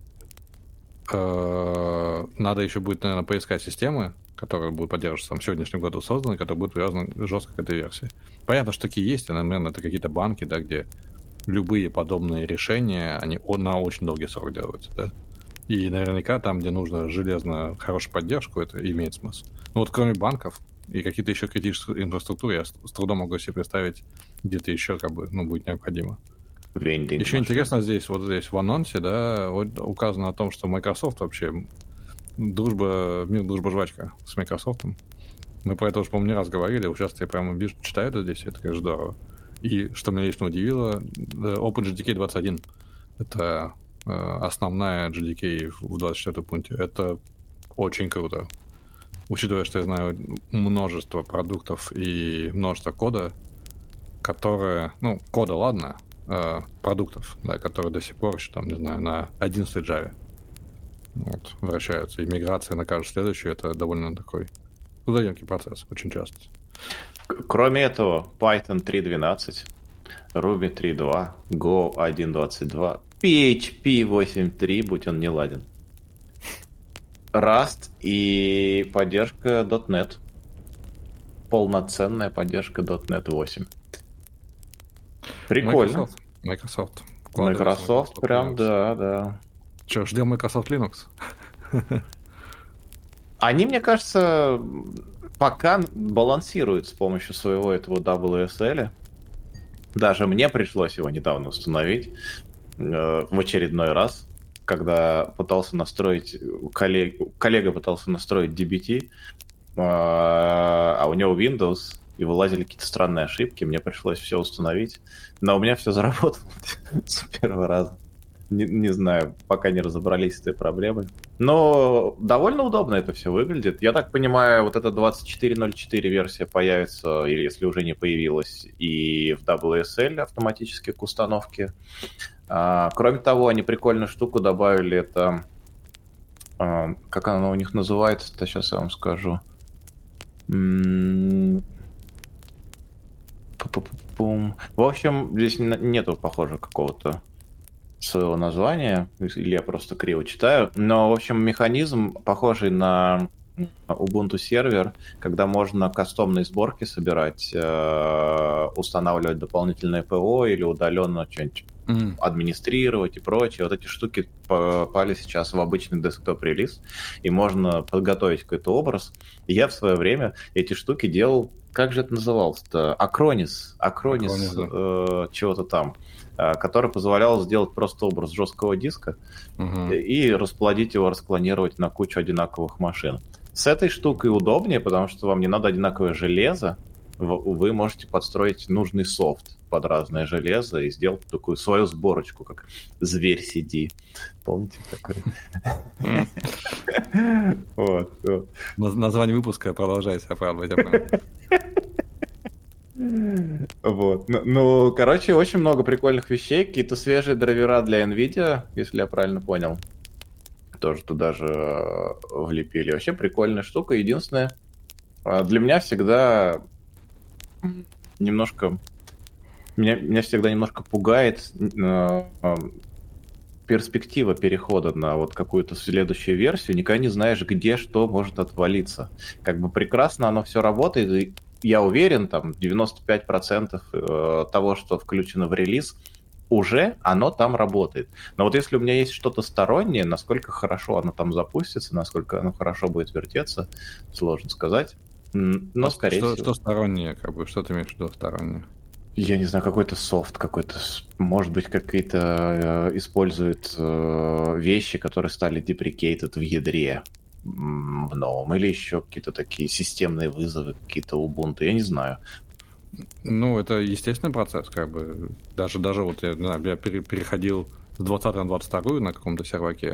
надо еще будет, наверное, поискать системы, которые будут поддерживаться там в сегодняшнем году созданы, которые будут привязаны жестко к этой версии. Понятно, что такие есть, и, наверное, это какие-то банки, да, где любые подобные решения, они на очень долгий срок делаются, да. И наверняка там, где нужно железно хорошую поддержку, это имеет смысл. Ну вот кроме банков и какие-то еще критические инфраструктуры, я с трудом могу себе представить, где-то еще как бы, ну, будет необходимо. Вендинг Еще машин. интересно здесь, вот здесь в анонсе, да, вот указано о том, что Microsoft вообще мир дружба жвачка с Microsoft. Мы про это уже, по-моему, не раз говорили. Вот сейчас я прямо вижу, читаю это здесь, это, конечно, здорово. И что меня лично удивило, OpenJDK 21. Это основная JDK в 24 пункте. Это очень круто. Учитывая, что я знаю множество продуктов и множество кода, которые, ну, кода ладно, продуктов, да, которые до сих пор еще, там, не знаю, на 11 Java вот, вращаются. И миграция на каждую следующую — это довольно такой трудоемкий процесс, очень часто. Кроме этого, Python 3.12, Ruby 3.2, Go 1.22, PHP 8.3, будь он не ладен, Rust и поддержка .NET. Полноценная поддержка .NET 8. Прикольно. Microsoft Прям, Linux. да. Че, ждем Microsoft Linux? Они, мне кажется, пока балансируют с помощью своего этого WSL. Даже мне пришлось его недавно установить в очередной раз, когда пытался настроить, коллега пытался настроить DBT, а у него Windows, и вылазили какие-то странные ошибки, мне пришлось все установить, но у меня все заработало с первого раза. Не знаю, пока не разобрались с этой проблемой. Но довольно удобно это все выглядит. Я так понимаю, вот эта 24.04 версия появится, или если уже не появилась, и в WSL автоматически к установке. Кроме того, они прикольную штуку добавили, это... как она у них называется-то, сейчас я вам скажу. В общем, здесь нету, похоже, какого-то своего названия, или я просто криво читаю, но, в общем, механизм, похожий на Ubuntu сервер, когда можно кастомные сборки собирать, устанавливать дополнительное ПО или удаленно что-нибудь администрировать и прочее. Вот эти штуки попали сейчас в обычный десктоп-релиз, и можно подготовить какой-то образ. И я в свое время эти штуки делал, как же это называлось-то? Acronis, да. Чего-то там, который позволял сделать просто образ жесткого диска и расплодить его, расклонировать на кучу одинаковых машин. С этой штукой удобнее, потому что вам не надо одинаковое железо, вы можете подстроить нужный софт под разное железо и сделать такую свою сборочку, как «Зверь CD». Помните такое? Вот. Название выпуска продолжайте оправдывать. Вот. Ну, короче, очень много прикольных вещей. Какие-то свежие драйвера для NVIDIA, если я правильно понял. Тоже туда же влепили. Вообще прикольная штука. Единственное, для меня всегда немножко... Меня всегда немножко пугает перспектива перехода на вот какую-то следующую версию. Никогда не знаешь, где что может отвалиться. Как бы прекрасно оно все работает, и я уверен, там 95% того, что включено в релиз, уже оно там работает. Но вот если у меня есть что-то стороннее, насколько хорошо оно там запустится, насколько оно хорошо будет вертеться, сложно сказать. Но, скорее всего... Что стороннее, как бы, что ты имеешь в виду стороннее? Я не знаю, какой-то софт, какой-то, может быть, какие-то используют вещи, которые стали deprecated в ядре в новом, или еще какие-то такие системные вызовы, какие-то Ubuntu, я не знаю. Ну, это естественный процесс, как бы. Даже вот я, не знаю, я переходил с 20 на 22 на каком-то серваке,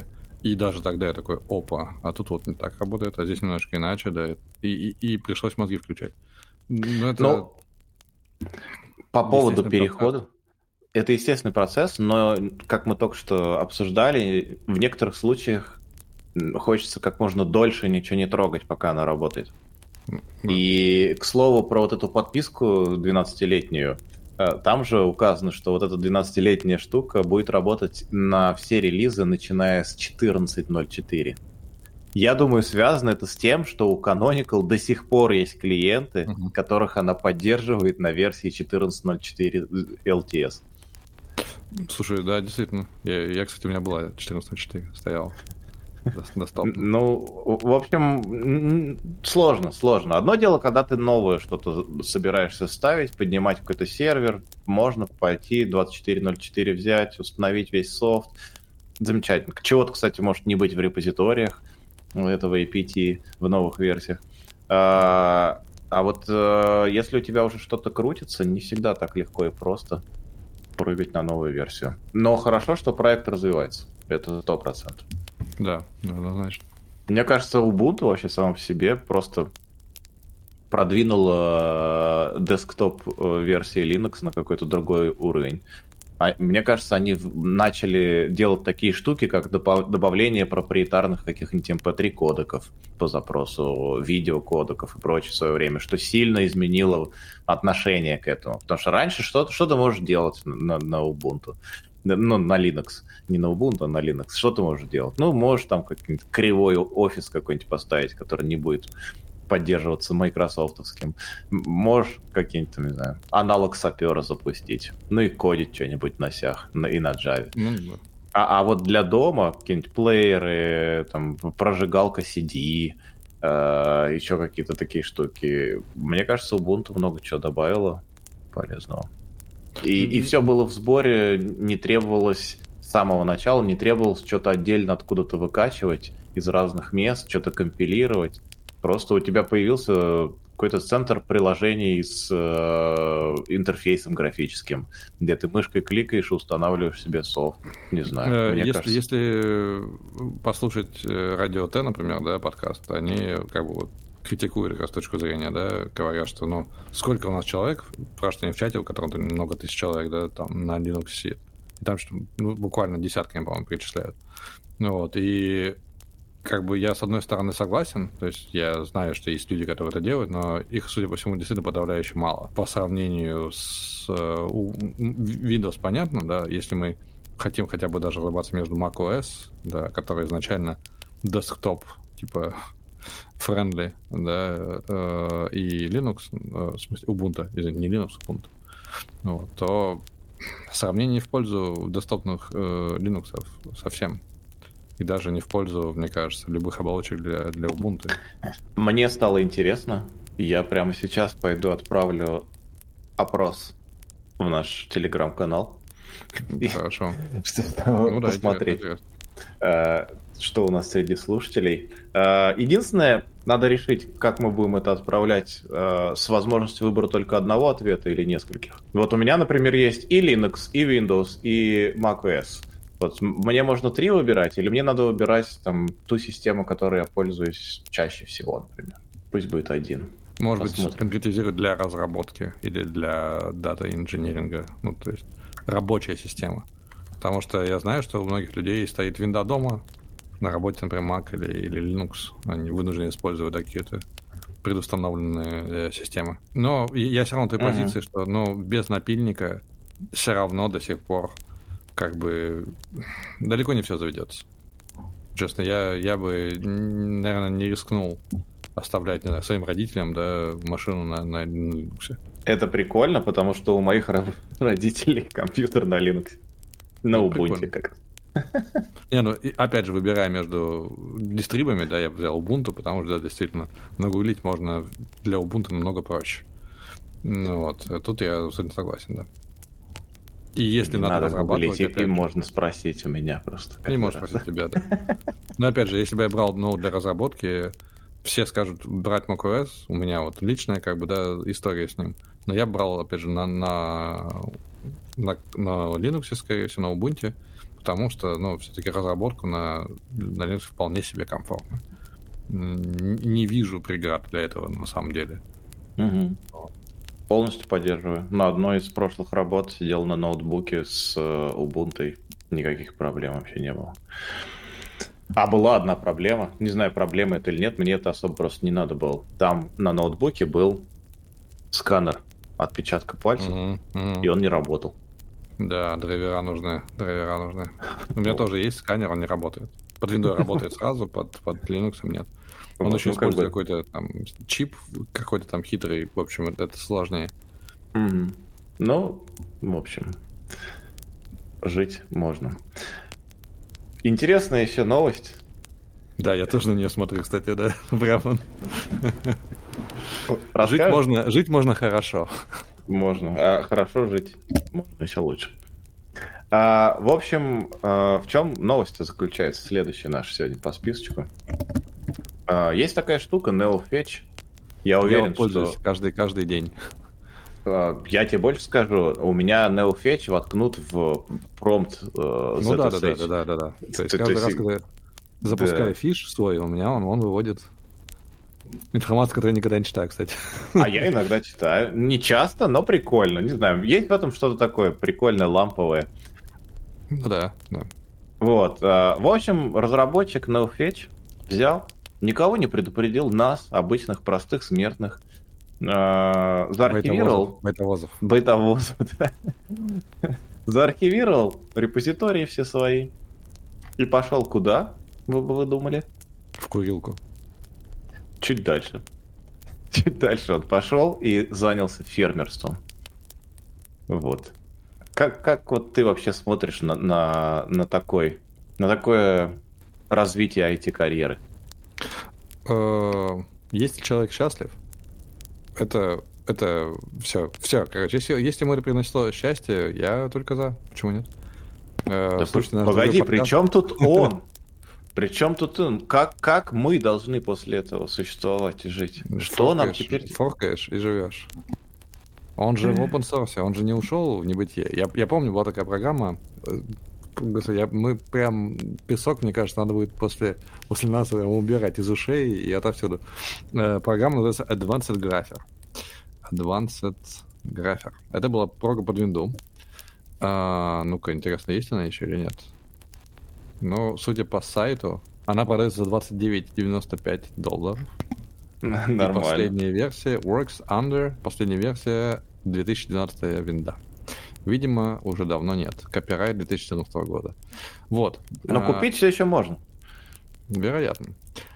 И даже тогда я такой, опа, а тут вот не так работает, а здесь немножко иначе, да, и пришлось мозги включать. Ну, это Ну, по поводу естественный процесс. перехода, это естественный процесс, но, как мы только что обсуждали, в некоторых случаях хочется как можно дольше ничего не трогать, пока она работает. Да. И, к слову, про вот эту подписку 12-летнюю, там же указано, что вот эта 12-летняя штука будет работать на все релизы, начиная с 14.04. Я думаю, связано это с тем, что у Canonical до сих пор есть клиенты, Мгм. которых она поддерживает на версии 14.04 LTS. Слушай, да, действительно. Кстати, у меня была 14.04, стояла. Доступно. Ну, в общем, сложно. Одно дело, когда ты новое что-то собираешься ставить, поднимать какой-то сервер, можно пойти 24.04 взять, установить весь софт. Замечательно. Чего-то, кстати, может не быть в репозиториях этого APT в новых версиях. А вот если у тебя уже что-то крутится, не всегда так легко и просто прыгать на новую версию. Но хорошо, что проект развивается. Это 100%. Да, однозначно. Мне кажется, Ubuntu вообще сам по себе просто продвинул десктоп версии Linux на какой-то другой уровень. Мне кажется, они начали делать такие штуки, как добавление проприетарных каких-нибудь MP3 кодеков по запросу, видеокодеков и прочее в свое время, что сильно изменило отношение к этому. Потому что раньше что ты можешь делать на Ubuntu? Ну, на Linux. Не на Ubuntu, а на Linux. Что ты можешь делать? Ну, можешь там какой-нибудь кривой офис какой-нибудь поставить, который не будет поддерживаться майкрософтовским. Можешь какие-нибудь, не знаю, аналог сапера запустить. Ну и кодить что-нибудь на сях и на Java. Ну, да. А вот для дома какие-нибудь плееры, там, прожигалка CD, еще какие-то такие штуки. Мне кажется, Ubuntu много чего добавило полезного. И все было в сборе, не требовалось с самого начала, не требовалось что-то отдельно откуда-то выкачивать из разных мест, что-то компилировать. Просто у тебя появился какой-то центр приложений с интерфейсом графическим, где ты мышкой кликаешь и устанавливаешь себе софт. Не знаю, мне кажется. Если послушать Радио Т, например, да, подкаст, они как бы вот критикуют как раз точку зрения, да, говорят, что, ну, сколько у нас человек, спрашивают они в чате, у которого там много тысяч человек, да, там на Linux сидит. И там что, ну, буквально десятками, по-моему, перечисляют. Ну вот, и как бы я, с одной стороны, согласен, то есть я знаю, что есть люди, которые это делают, но их, судя по всему, действительно подавляюще мало. По сравнению с Windows, понятно, да, если мы хотим хотя бы даже разобраться между macOS, да, который изначально десктоп, типа friendly, да, и Linux, в смысле Ubuntu, извините, не Linux, Ubuntu, вот, то сравнение в пользу десктопных Linux совсем. И даже не в пользу, мне кажется, любых оболочек для Ubuntu. Мне стало интересно. Я прямо сейчас пойду отправлю опрос в наш телеграм-канал. Хорошо. Чтобы посмотреть, что у нас среди слушателей. Единственное, надо решить, как мы будем это отправлять с возможностью выбора только одного ответа или нескольких. Вот у меня, например, есть и Linux, и Windows, и macOS. Вот мне можно 3 выбирать, или мне надо выбирать там ту систему, которой я пользуюсь чаще всего, например. Пусть будет 1. Может быть, конкретизировать для разработки или для дата-инженеринга. Ну, то есть рабочая система. Потому что я знаю, что у многих людей стоит винда дома, на работе, например, Mac или Linux. Они вынуждены использовать какие-то предустановленные системы. Но я все равно той позиции, что без напильника все равно до сих пор как бы далеко не все заведется. Честно, я бы, наверное, не рискнул оставлять, не знаю, своим родителям, да, машину на Linux. Это прикольно, потому что у моих родителей компьютер на Linux. На Ubuntu как. Не, ну, опять же, выбирая между дистрибами, да, я взял Ubuntu, потому что, да, действительно, нагуглить можно для Ubuntu намного проще. Ну вот, тут я абсолютно согласен, да. И если надо разрабатывать... И можно спросить у меня просто. И можно спросить тебя, да. Но опять же, если бы я брал ноут для разработки, все скажут брать macOS, у меня вот личная, как бы, да, история с ним. Но я брал, опять же, на Linux, скорее всего, на Ubuntu, потому что, ну, все-таки разработка на Linux вполне себе комфортна. Не вижу преград для этого на самом деле. Мгм. Полностью поддерживаю. На одной из прошлых работ сидел на ноутбуке с Ubuntu. Никаких проблем вообще не было. А была одна проблема. Не знаю, проблема это или нет, мне это особо просто не надо было. Там на ноутбуке был сканер отпечатка пальцев, Мгм, мгм. и он не работал. Да, драйвера нужны, драйвера нужны. У меня Вот. тоже есть сканер, он не работает. Под Windows работает сразу, под Linux нет. Он Вот, еще ну, как использует бы... какой-то там чип, какой-то там хитрый. В общем, это сложнее. Мгм. Ну, в общем, жить можно. Интересная еще новость. Да, я тоже на нее смотрю, кстати, да. Прямо. Расскажешь? Жить можно хорошо. Можно. А хорошо жить можно еще лучше. В общем, в чем новость заключается? Следующая наша сегодня по списочку. Есть такая штука, NeoFetch. Я Я уверен, вот пользуюсь что каждый день. я тебе больше скажу, у меня NeoFetch воткнут в промпт Ну да, да, да, ZSH. да, да, да, да. То есть То каждый есть, раз, когда я да. запускаю фиш свой, у меня он выводит информацию, которую я никогда не читаю, кстати. А я иногда читаю. Не часто, но прикольно. Не знаю, есть в этом что-то такое прикольное, ламповое. Ну да, да. Вот. В общем, разработчик NoFetch взял, никого не предупредил, нас, обычных простых смертных, Байтовозов, заархивировал байтовозов. байтовоз, да. Заархивировал репозитории все свои и пошел куда, вы думали? В курилку. Чуть дальше. Чуть дальше он пошел и занялся фермерством. Вот. Как вот ты вообще смотришь на такое развитие IT-карьеры? Если человек счастлив, это все, короче, если ему это принесло счастье, я только за. Почему нет? Да Слушайте наш другой погоди, при подкаст. чем тут он? При чем тут он? Как мы должны после этого существовать и жить? Что нам теперь... Форкаешь и живешь. Он же в open source, он же не ушел в небытие. Я помню, была такая программа. Мы прям песок, мне кажется, надо будет после нас его убирать из ушей и отовсюду. Программа называется Advanced Grapher. Advanced Grapher. Это была прога под винду. Ну-ка, интересно, есть она еще или нет? Ну, судя по сайту, она продается за $29.95. И Нормально. последняя версия works under, последняя версия 2012 винда. Видимо, уже давно нет. Копирайт 2014 года. Вот. Но купить все еще можно. Вероятно.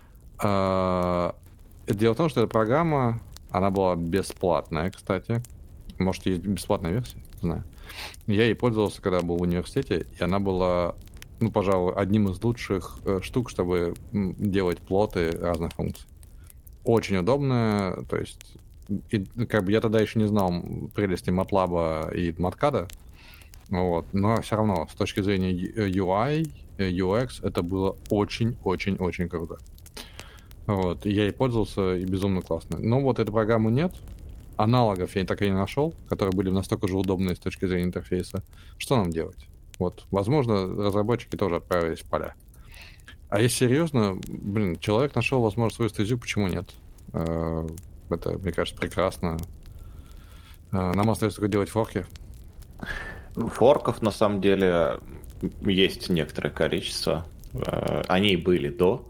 Дело в том, что эта программа, она была бесплатная, кстати. Может, есть бесплатная версия? Не знаю. Я ей пользовался, когда был в университете, и она была, ну, пожалуй, одним из лучших штук, чтобы делать плоты разных функций. Очень удобная, то есть, и, как бы я тогда еще не знал прелести MATLAB и MATCAD, вот, но все равно с точки зрения UI, UX это было очень-очень-очень круто. Вот, и я ей пользовался, и безумно классно. Но вот этой программы нет, аналогов я так и не нашел, которые были настолько же удобные с точки зрения интерфейса. Что нам делать? Вот, возможно, разработчики тоже отправились в поля. А если серьезно, человек нашел возможность свою стезю, почему нет? Это, мне кажется, прекрасно. Нам остается только делать форки. Форков, на самом деле, есть некоторое количество. Они и были до.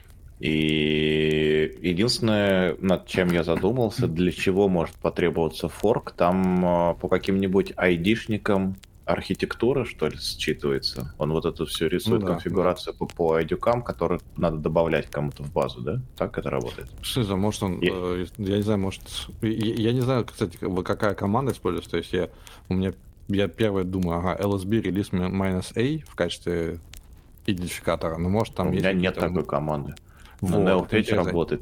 И единственное, над чем я задумался, для чего может потребоваться форк, там по каким-нибудь айдишникам архитектура, что ли, считывается. Он вот эту всю рисует конфигурацию по айдюкам, которые надо добавлять кому-то в базу, да? Так это работает? Что за, может он, я не знаю, может... Я не знаю, кстати, какая команда используется. То есть я первое думаю, LSB релиз -A в качестве идентификатора. Но может там У есть... меня нет такой команды. Вот, на NeoFetch работает.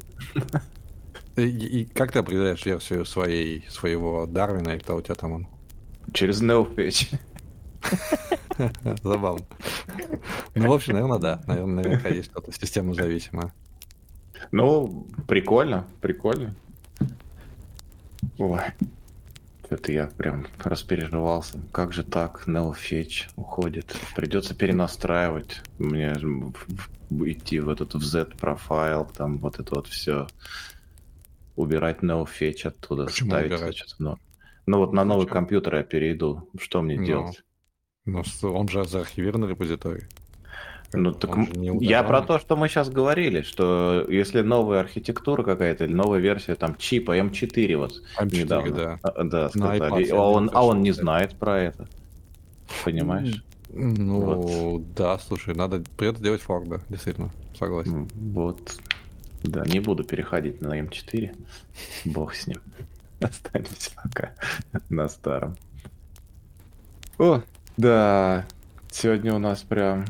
И как ты определяешь версию своего Дарвина, и кто у тебя там он? Через NeoFetch. Забавно. Ну, в общем, наверное, да. Наверняка есть что-то система зависимая. Ну, прикольно. Ой. Это я прям распереживался. Как же так? NeoFetch уходит. Придется перенастраивать. Мне идти в этот в Z-профайл, там вот это вот все. Убирать NeoFetch оттуда, Почему ставить убирать? что-то. Ну вот на новый Зачем? компьютер я перейду. Что мне делать? Он же заархивирован репозиторий. Ну так Он же не я про удаленный. то, что мы сейчас говорили, что если новая архитектура какая-то или новая версия там чипа М4 вот M4, недавно, да. да, На сказали, iPad а я делал он не совершенно. знает про это, понимаешь? Вот, Ну, да, слушай, надо придется делать форк, да, действительно, согласен. вот, да, не буду переходить на М4, бог с ним, останемся пока на старом. О, да, сегодня у нас прям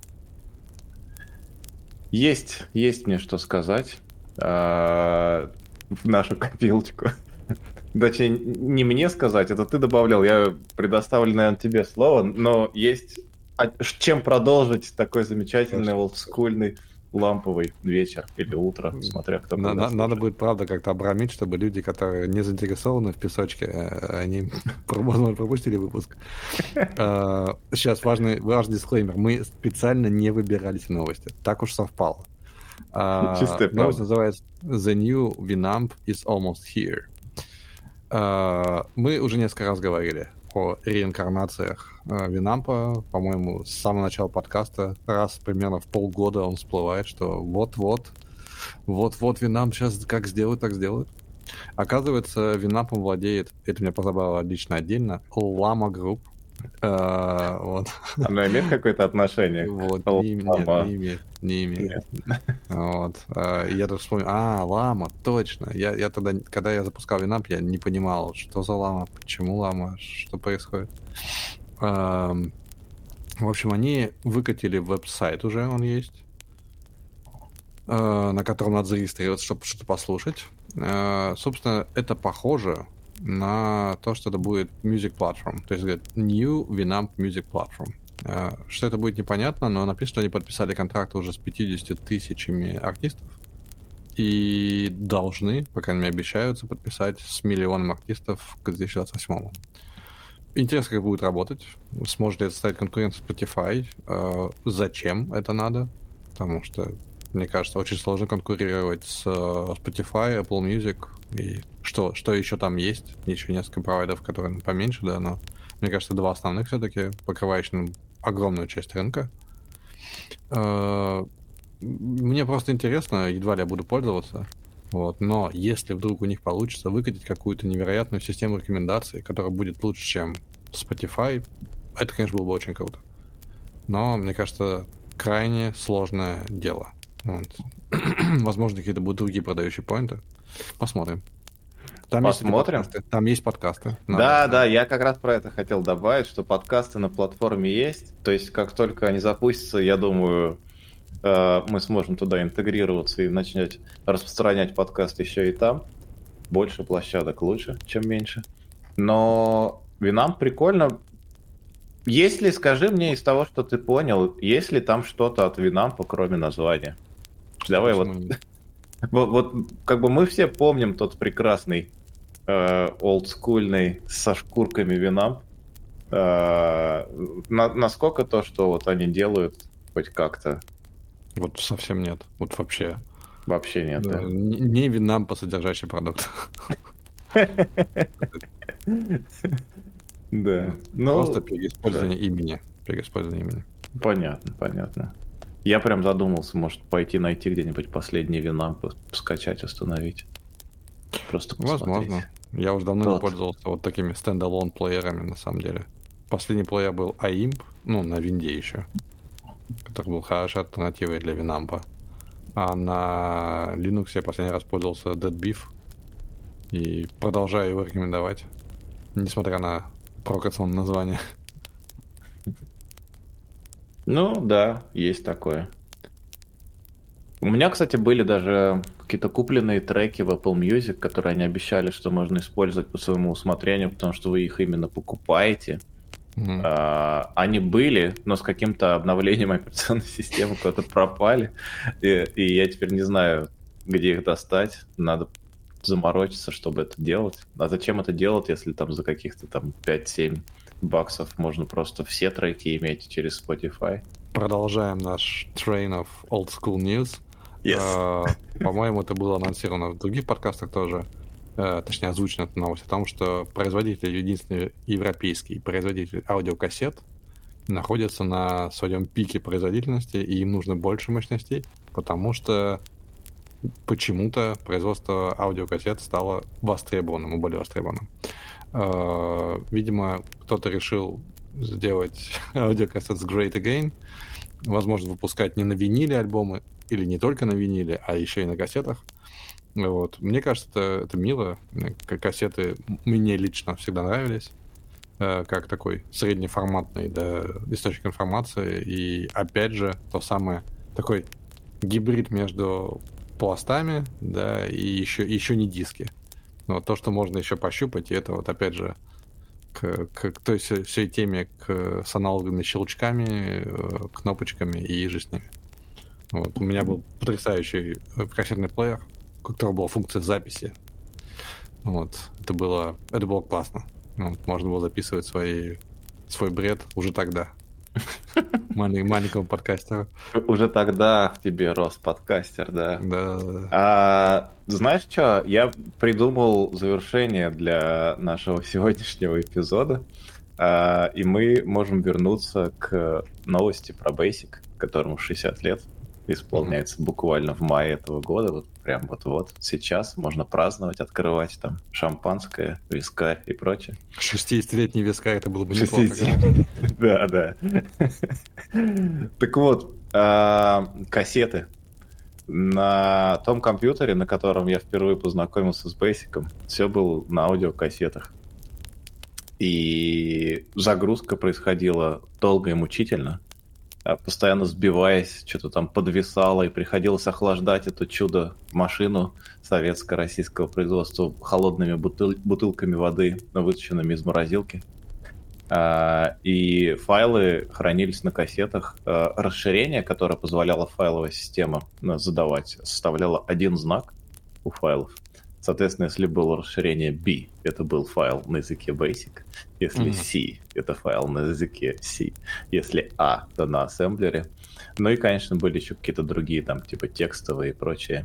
есть мне что сказать в нашу копилочку. Точнее, не мне сказать, это ты добавлял, я предоставлю, наверное, тебе слово, но есть чем продолжить такой замечательный олдскульный ламповый вечер или утро, смотря кто когда Надо слушает. будет, правда, как-то обрамить, чтобы люди, которые не заинтересованы в песочке, они, возможно, пропустили выпуск. Сейчас важный дисклеймер. Мы специально не выбирались в новости. Так уж совпало. Чистая Новость правда. называется «The new Winamp is almost here». Мы уже несколько раз говорили о реинкарнациях Винампа. По-моему, с самого начала подкаста раз примерно в полгода он всплывает, что вот-вот Винамп сейчас как сделают, так сделают. Оказывается, Винампом владеет, это меня позабавило лично отдельно, Llama Group. Вот. Она имеет какое-то отношение Вот, к нет, лама? не имеет. Нет. Вот. И я тут вспомнил, Лама, точно. Я тогда, когда я запускал Винамп, я не понимал, что за Лама, почему Лама, что происходит. В общем, они выкатили веб-сайт уже, он есть, на котором надо зарегистрироваться, чтобы что-то послушать. Собственно, это похоже на то, что это будет Music Platform. То есть, говорят, New Winamp Music Platform. Что это будет, непонятно, но написано, что они подписали контракт уже с 50 тысячами артистов и должны, по крайней мере, обещаются подписать с миллионом артистов к 2028. Интересно, как будет работать. Сможет ли это стать конкурентом Spotify? Зачем это надо? Потому что, мне кажется, очень сложно конкурировать с Spotify, Apple Music. И что еще там есть? Еще несколько провайдеров, которые поменьше, да, но мне кажется, два основных все-таки, покрывающих огромную часть рынка. Мне просто интересно, едва ли я буду пользоваться. Вот. Но если вдруг у них получится выкатить какую-то невероятную систему рекомендаций, которая будет лучше, чем Spotify, это, конечно, было бы очень круто. Но, мне кажется, крайне сложное дело. Вот. Возможно, какие-то будут другие продающие поинты. Посмотрим. Там Посмотрим. есть подкасты. Да, я как раз про это хотел добавить, что подкасты на платформе есть. То есть, как только они запустятся, я думаю, мы сможем туда интегрироваться и начать распространять подкаст еще и там. Больше площадок лучше, чем меньше. Но Винамп прикольно. Есть ли, скажи мне из того, что ты понял, есть ли там что-то от Винампа, кроме названия? Давай вот, вот как бы мы все помним тот прекрасный олдскульный со шкурками Винамп. Насколько то, что вот они делают, хоть как-то? Вот совсем нет. Вот вообще. Вообще нет, да? Не Винампа содержащий продукт. Да. Просто переиспользование имени. Понятно. Я прям задумался, может, пойти найти где-нибудь последний Винамп, скачать, установить. Просто посмотреть. Возможно. Я уже давно не пользовался вот такими стендалон плеерами, на самом деле. Последний плеер был AIMP, на винде еще, который был хорошей альтернативой для Винампа. А на Linux я последний раз пользовался Deadbeef и продолжаю его рекомендовать, несмотря на провокационное название. Ну, да, есть такое. У меня, кстати, были даже какие-то купленные треки в Apple Music, которые они обещали, что можно использовать по своему усмотрению, потому что вы их именно покупаете. Они были, но с каким-то обновлением операционной системы куда-то пропали. И я теперь не знаю, где их достать. Надо заморочиться, чтобы это делать. А зачем это делать, если там за каких-то там 5-7 баксов можно просто все треки иметь через Spotify? Продолжаем наш train of old school news. Yes. По-моему, это было анонсировано в других подкастах тоже, точнее, озвучена эта новость о том, что производитель, единственный европейский производитель аудиокассет, находится на своем пике производительности, и им нужно больше мощностей, потому что почему-то производство аудиокассет стало востребованным и более востребованным. Видимо, кто-то решил сделать аудиокассет с Great Again, возможно, выпускать не на виниле альбомы, или не только на виниле, а еще и на кассетах. Вот. Мне кажется, это мило. Кассеты мне лично всегда нравились, как такой среднеформатный, да, источник информации. И опять же, то самое, такой гибрид между пластами, да, и еще не диски. Но то, что можно еще пощупать, и это вот опять же к той всей теме с аналоговыми щелчками, кнопочками и же с ними. Вот. У меня был потрясающий кассетный плеер, у которого была функция записи. Вот. Это было классно. Вот. Можно было записывать свой бред уже тогда. Маленькому подкастеру. Уже тогда в тебе рос подкастер, да. Да. Знаешь что? Я придумал завершение для нашего сегодняшнего эпизода. И мы можем вернуться к новости про Basic, которому 60 лет. Исполняется буквально в мае этого года, вот прям вот-вот сейчас можно праздновать, открывать там шампанское, вискарь и прочее. 60-летний вискарь, это было бы неплохо. Да. Так вот, кассеты. На том компьютере, на котором я впервые познакомился с Basic, все было на аудиокассетах. И загрузка происходила долго и мучительно, постоянно сбиваясь, что-то там подвисало, и приходилось охлаждать это чудо-машину советско-российского производства холодными бутылками воды, вытащенными из морозилки. И файлы хранились на кассетах. Расширение, которое позволяла файловая система задавать, составляло один знак у файлов. Соответственно, если было расширение B, это был файл на языке Basic. Если C, это файл на языке C. Если A, то на ассемблере. Ну и, конечно, были еще какие-то другие, там, типа текстовые и прочее.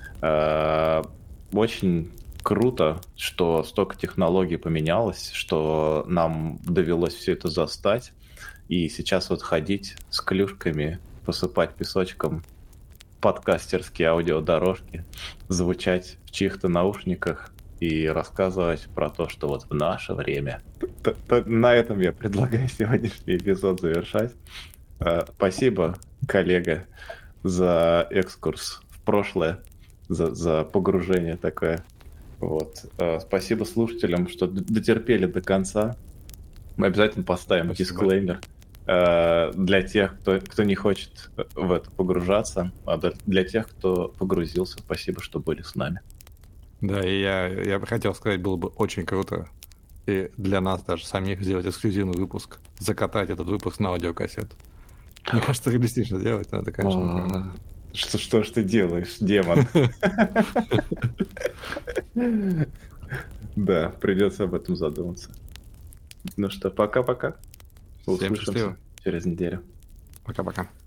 Очень круто, что столько технологий поменялось, что нам довелось все это застать. И сейчас вот ходить с клюшками, посыпать песочком подкастерские аудиодорожки, звучать в чьих-то наушниках и рассказывать про то, что вот в наше время. На этом я предлагаю сегодняшний эпизод завершать. Спасибо, коллега, за экскурс в прошлое, за погружение такое. Вот. Спасибо слушателям, что дотерпели до конца. Мы обязательно поставим дисклеймер для тех, кто не хочет в это погружаться, а для тех, кто погрузился. Спасибо, что были с нами. Да, и я бы хотел сказать, было бы очень круто и для нас даже самих сделать эксклюзивный выпуск, закатать этот выпуск на аудиокассету. Мне кажется, реалистично сделать надо, конечно. Что ж ты делаешь, демон? Да, придется об этом задуматься. Ну что, пока-пока. Всем счастливо. Через неделю. Пока-пока.